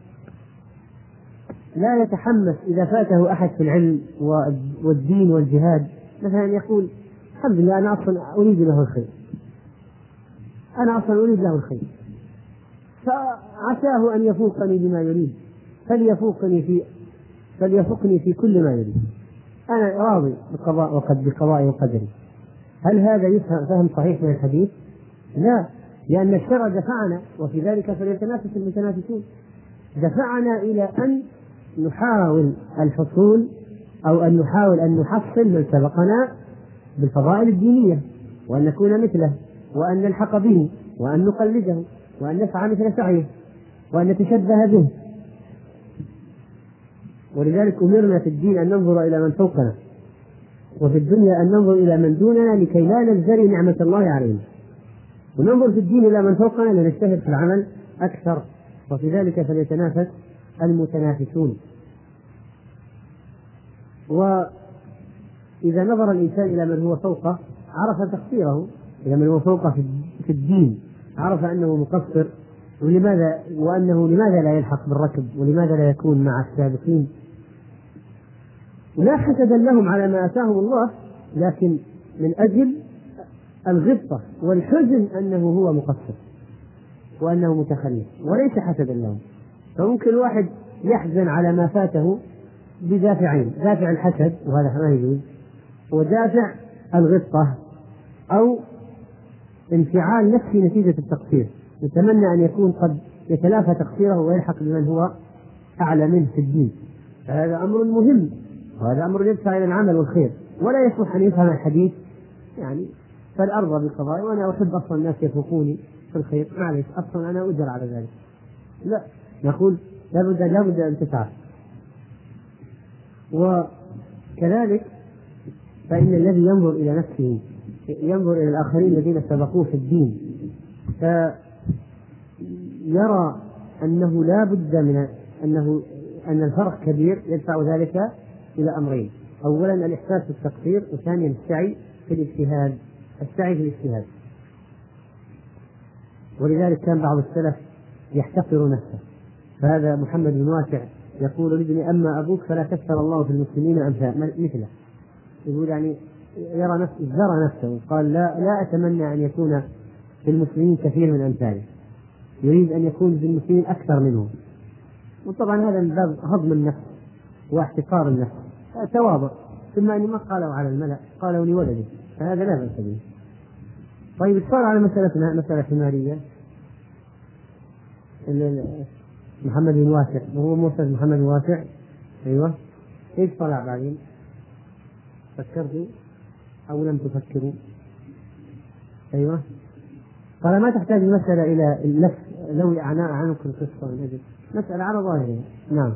لا يتحمس إذا فاته أحد في العلم والدين والجهاد، مثلا يقول الحمد لله أنا أصلا أريد له الخير، أنا أصلا أريد له الخير، فعساه أن يفوقني بما يريد، فليفوقني في فليفوقني في كل ما يريد، أنا راضي بقضاء وقد بقضائي وقدري. هل هذا يفهم فهم صحيح من الحديث؟ لا، لأن الشرع دفعنا، وفي ذلك فليتنافس المتنافسون، دفعنا إلى أن نحاول الحصول أو أن نحاول أن نحصل من سبقنا بالفضائل الدينية، وأن نكون مثله، وأن نلحق به، وأن نقلده، وأن نسعى مثل سعيه، وأن نتشبه به. ولذلك أمرنا في الدين أن ننظر إلى من فوقنا، وفي الدنيا أن ننظر إلى من دوننا لكي لا نزدري نعمة الله علينا، وننظر في الدين إلى من فوقنا لنجتهد في العمل أكثر، وفي ذلك فليتنافس المتنافسون. وإذا نظر الإنسان إلى من هو فوقه عرف تقصيره، إلى من هو فوقه في الدين عرف أنه مقصر، ولماذا وأنه لماذا لا يلحق بالركب، ولماذا لا يكون مع السابقين. لا حسدا لهم على ما آتاهم الله، لكن من أجل الغبطة والحزن أنه هو مقصر وأنه متخلف، وليس حسدا لهم. فممكن الواحد يحزن على ما فاته بدافعين: دافع الحسد وهذا ما يجوز، ودافع الغبطة أو انفعال نفسي نتيجة التقصير، يتمنى أن يكون قد يتلافى تقصيره ويلحق بمن هو أعلى منه في الدين. هذا أمر مهم، وهذا أمر يدفع إلى العمل والخير، ولا يصلح أن يفهم الحديث يعني فالأرضى بقضائي وأنا أحب أصلا الناس يفوقوني في الخير، معلش أصلا أنا أجر على ذلك. لا، نقول لابد لابد أن تتعب. وكذلك فإن الذي ينظر إلى نفسه ينظر إلى الآخرين الذين سبقوه في الدين، فيرى أنه لا بد من أنه أن الفرق كبير، يدفع ذلك إلى أمرين: أولا الإحساس بالتقصير، وثانيا السعي في الاجتهاد السعي في الاجتهاد ولذلك كان بعض السلف يحتقر نفسه. فهذا محمد بن واسع يقول لابني: أما أبوك فلا كثر الله في المسلمين أمثال مثله. يقول يعني يرى نفسه زرى نفسه، قال لا لا أتمنى أن يكون في المسلمين كثير من أمثاله، يريد أن يكون في المسلمين أكثر منهم. وطبعا هذا من باب هضم النفس واحتقار النفس، تواضع، ثم أن ما قالوا على الملأ قالوا لولده، فهذا لا بأس به. طيب صار على مسألتنا مسألة حمارية. محمد بن واسع وهو موسى محمد بن واسع، أيوة، إيش طلع بعدين؟ فكرتوا أو لم تفكروا؟ أيوة، قال ما تحتاج المسألة إلى النفس لو أعناء عنك القصة من أجل مسألة على ظاهرها. نعم،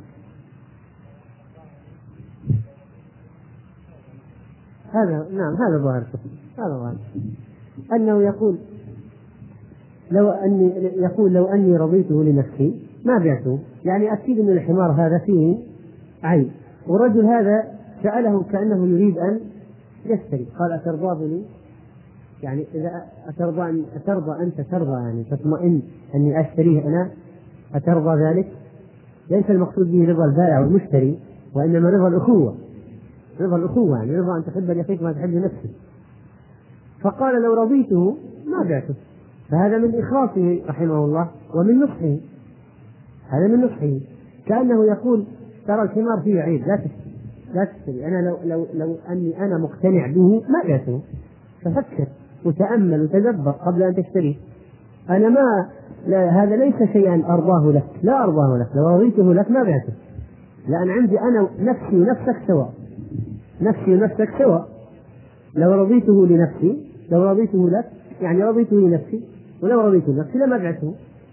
هذا نعم هذا ظاهر هذا ظاهر أنه يقول لو أني يقول لو أني رضيته لنفسي ما بعته، يعني أكيد أن الحمار هذا فيه عيب. والرجل هذا سأله كأنه يريد أن يشتري، قال أترضى لي؟ يعني إذا أترضى أن أترضى أنت ترضى يعني تطمئن أني أشتريه أنا، أترضى ذلك؟ ليس المقصود به رضا البائع والمشتري، وإنما رضا الأخوة، رضا الأخوة يعني رضا أن تحب لأخيك ما تحب لنفسك. فقال لو رضيته ما بعته، فهذا من إخلاصه رحمه الله ومن نصحه، هذا من نصحه، كأنه يقول ترى الحمار فيه عيب لا تشتري لا تشتري أنا لو, لو, لو أني أنا مقتنع به ما بعته، ففكر وتأمل وتدبر قبل أن تشتريه. أنا ما لا هذا ليس شيئا أرضاه لك، لا أرضاه لك، لو رضيته لك ما بعته، لأن عندي أنا نفسي ونفسك سواء، نفسي ونفسك سواء. لو رضيته لنفسي لو رضيته لك يعني رضيته لنفسي، ولو رضيته لنفسي لما بعته.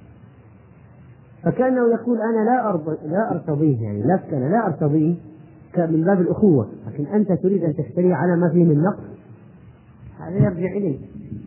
فكأنه يقول أنا لا أرضى لا أرتضيه، يعني لك أنا لا أرتضيه من باب الأخوة، لكن أنت تريد أن تشتري على ما فيه من نقص، هذا يرجع إليه.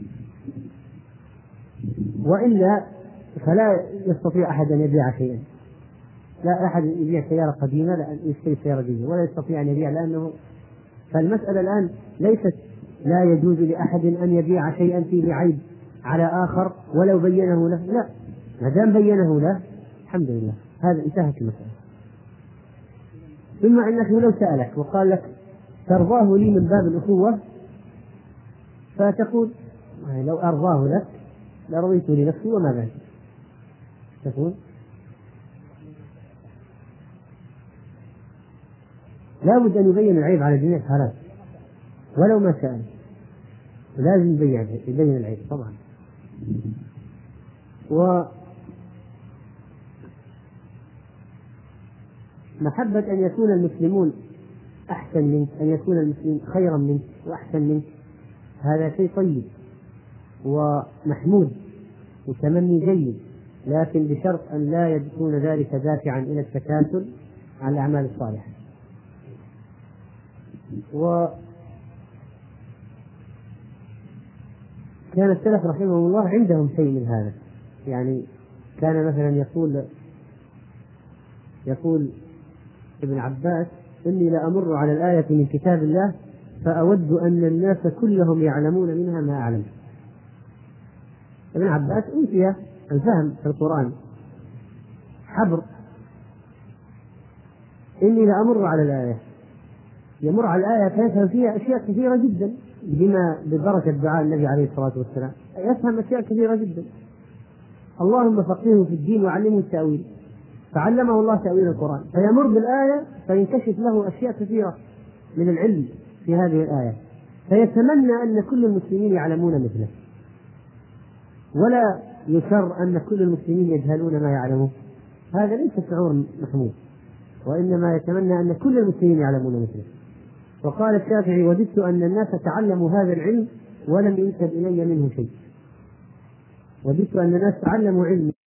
وإلا فلا يستطيع أحد أن يبيع شيئا، لا أحد يبيع سيارة قديمة لا يشتري سيارة جديدة، ولا يستطيع أن يبيع، لأنه فالمسألة الآن ليست لا يجوز لأحد أن يبيع شيئا فيه عيب على آخر ولو بينه له، لا، ما دام بينه له الحمد لله، هذا انتهت المسألة. ثم إنه لو سألك وقال لك ترضاه لي من باب الأخوة، فتقول لو أرضاه لك لرضيت لنفسي وما بعد، تقول لا بد أن يبين العيب على جميع الحالات ولو ما سأل، لازم يبين يبين العيب طبعا. ومحبة أن يكون المسلمون أحسن منك، أن يكون المسلمين خيرا منك وأحسن منك، هذا شيء طيب ومحمود وتمني جيد، لكن بشرط أن لا يكون ذلك دافعا إلى التكاسل عن الأعمال الصالحة. كان السلف رحمهم الله عندهم شيء من هذا. يعني كان مثلا يقول يقول ابن عباس: إني لأمر على الآية من كتاب الله فأود أن الناس كلهم يعلمون منها ما أعلم. ابن عباس أوتي الفهم في القرآن حبر. إني لأمر على الآية، يمر على الآية فيفهم فيها أشياء كثيرة جدا بما ببركة دعاء النبي عليه الصلاة والسلام، يفهم أشياء كثيرة جدا. اللهم فقهه في الدين وعلمه التأويل، فعلمه الله تأويل القرآن، فيمر بالآية فينكشف له أشياء كثيرة من العلم في هذه الآية، فيتمنى أن كل المسلمين يعلمون مثله، ولا يشر أن كل المسلمين يجهلون ما يعلمون. هذا ليس شعور محمود، وإنما يتمنى أن كل المسلمين يعلمون مثله. وقال الشافعي: وددت أن الناس تعلموا هذا العلم ولم ينسب إلي منه شيء. وددت أن الناس تعلموا علم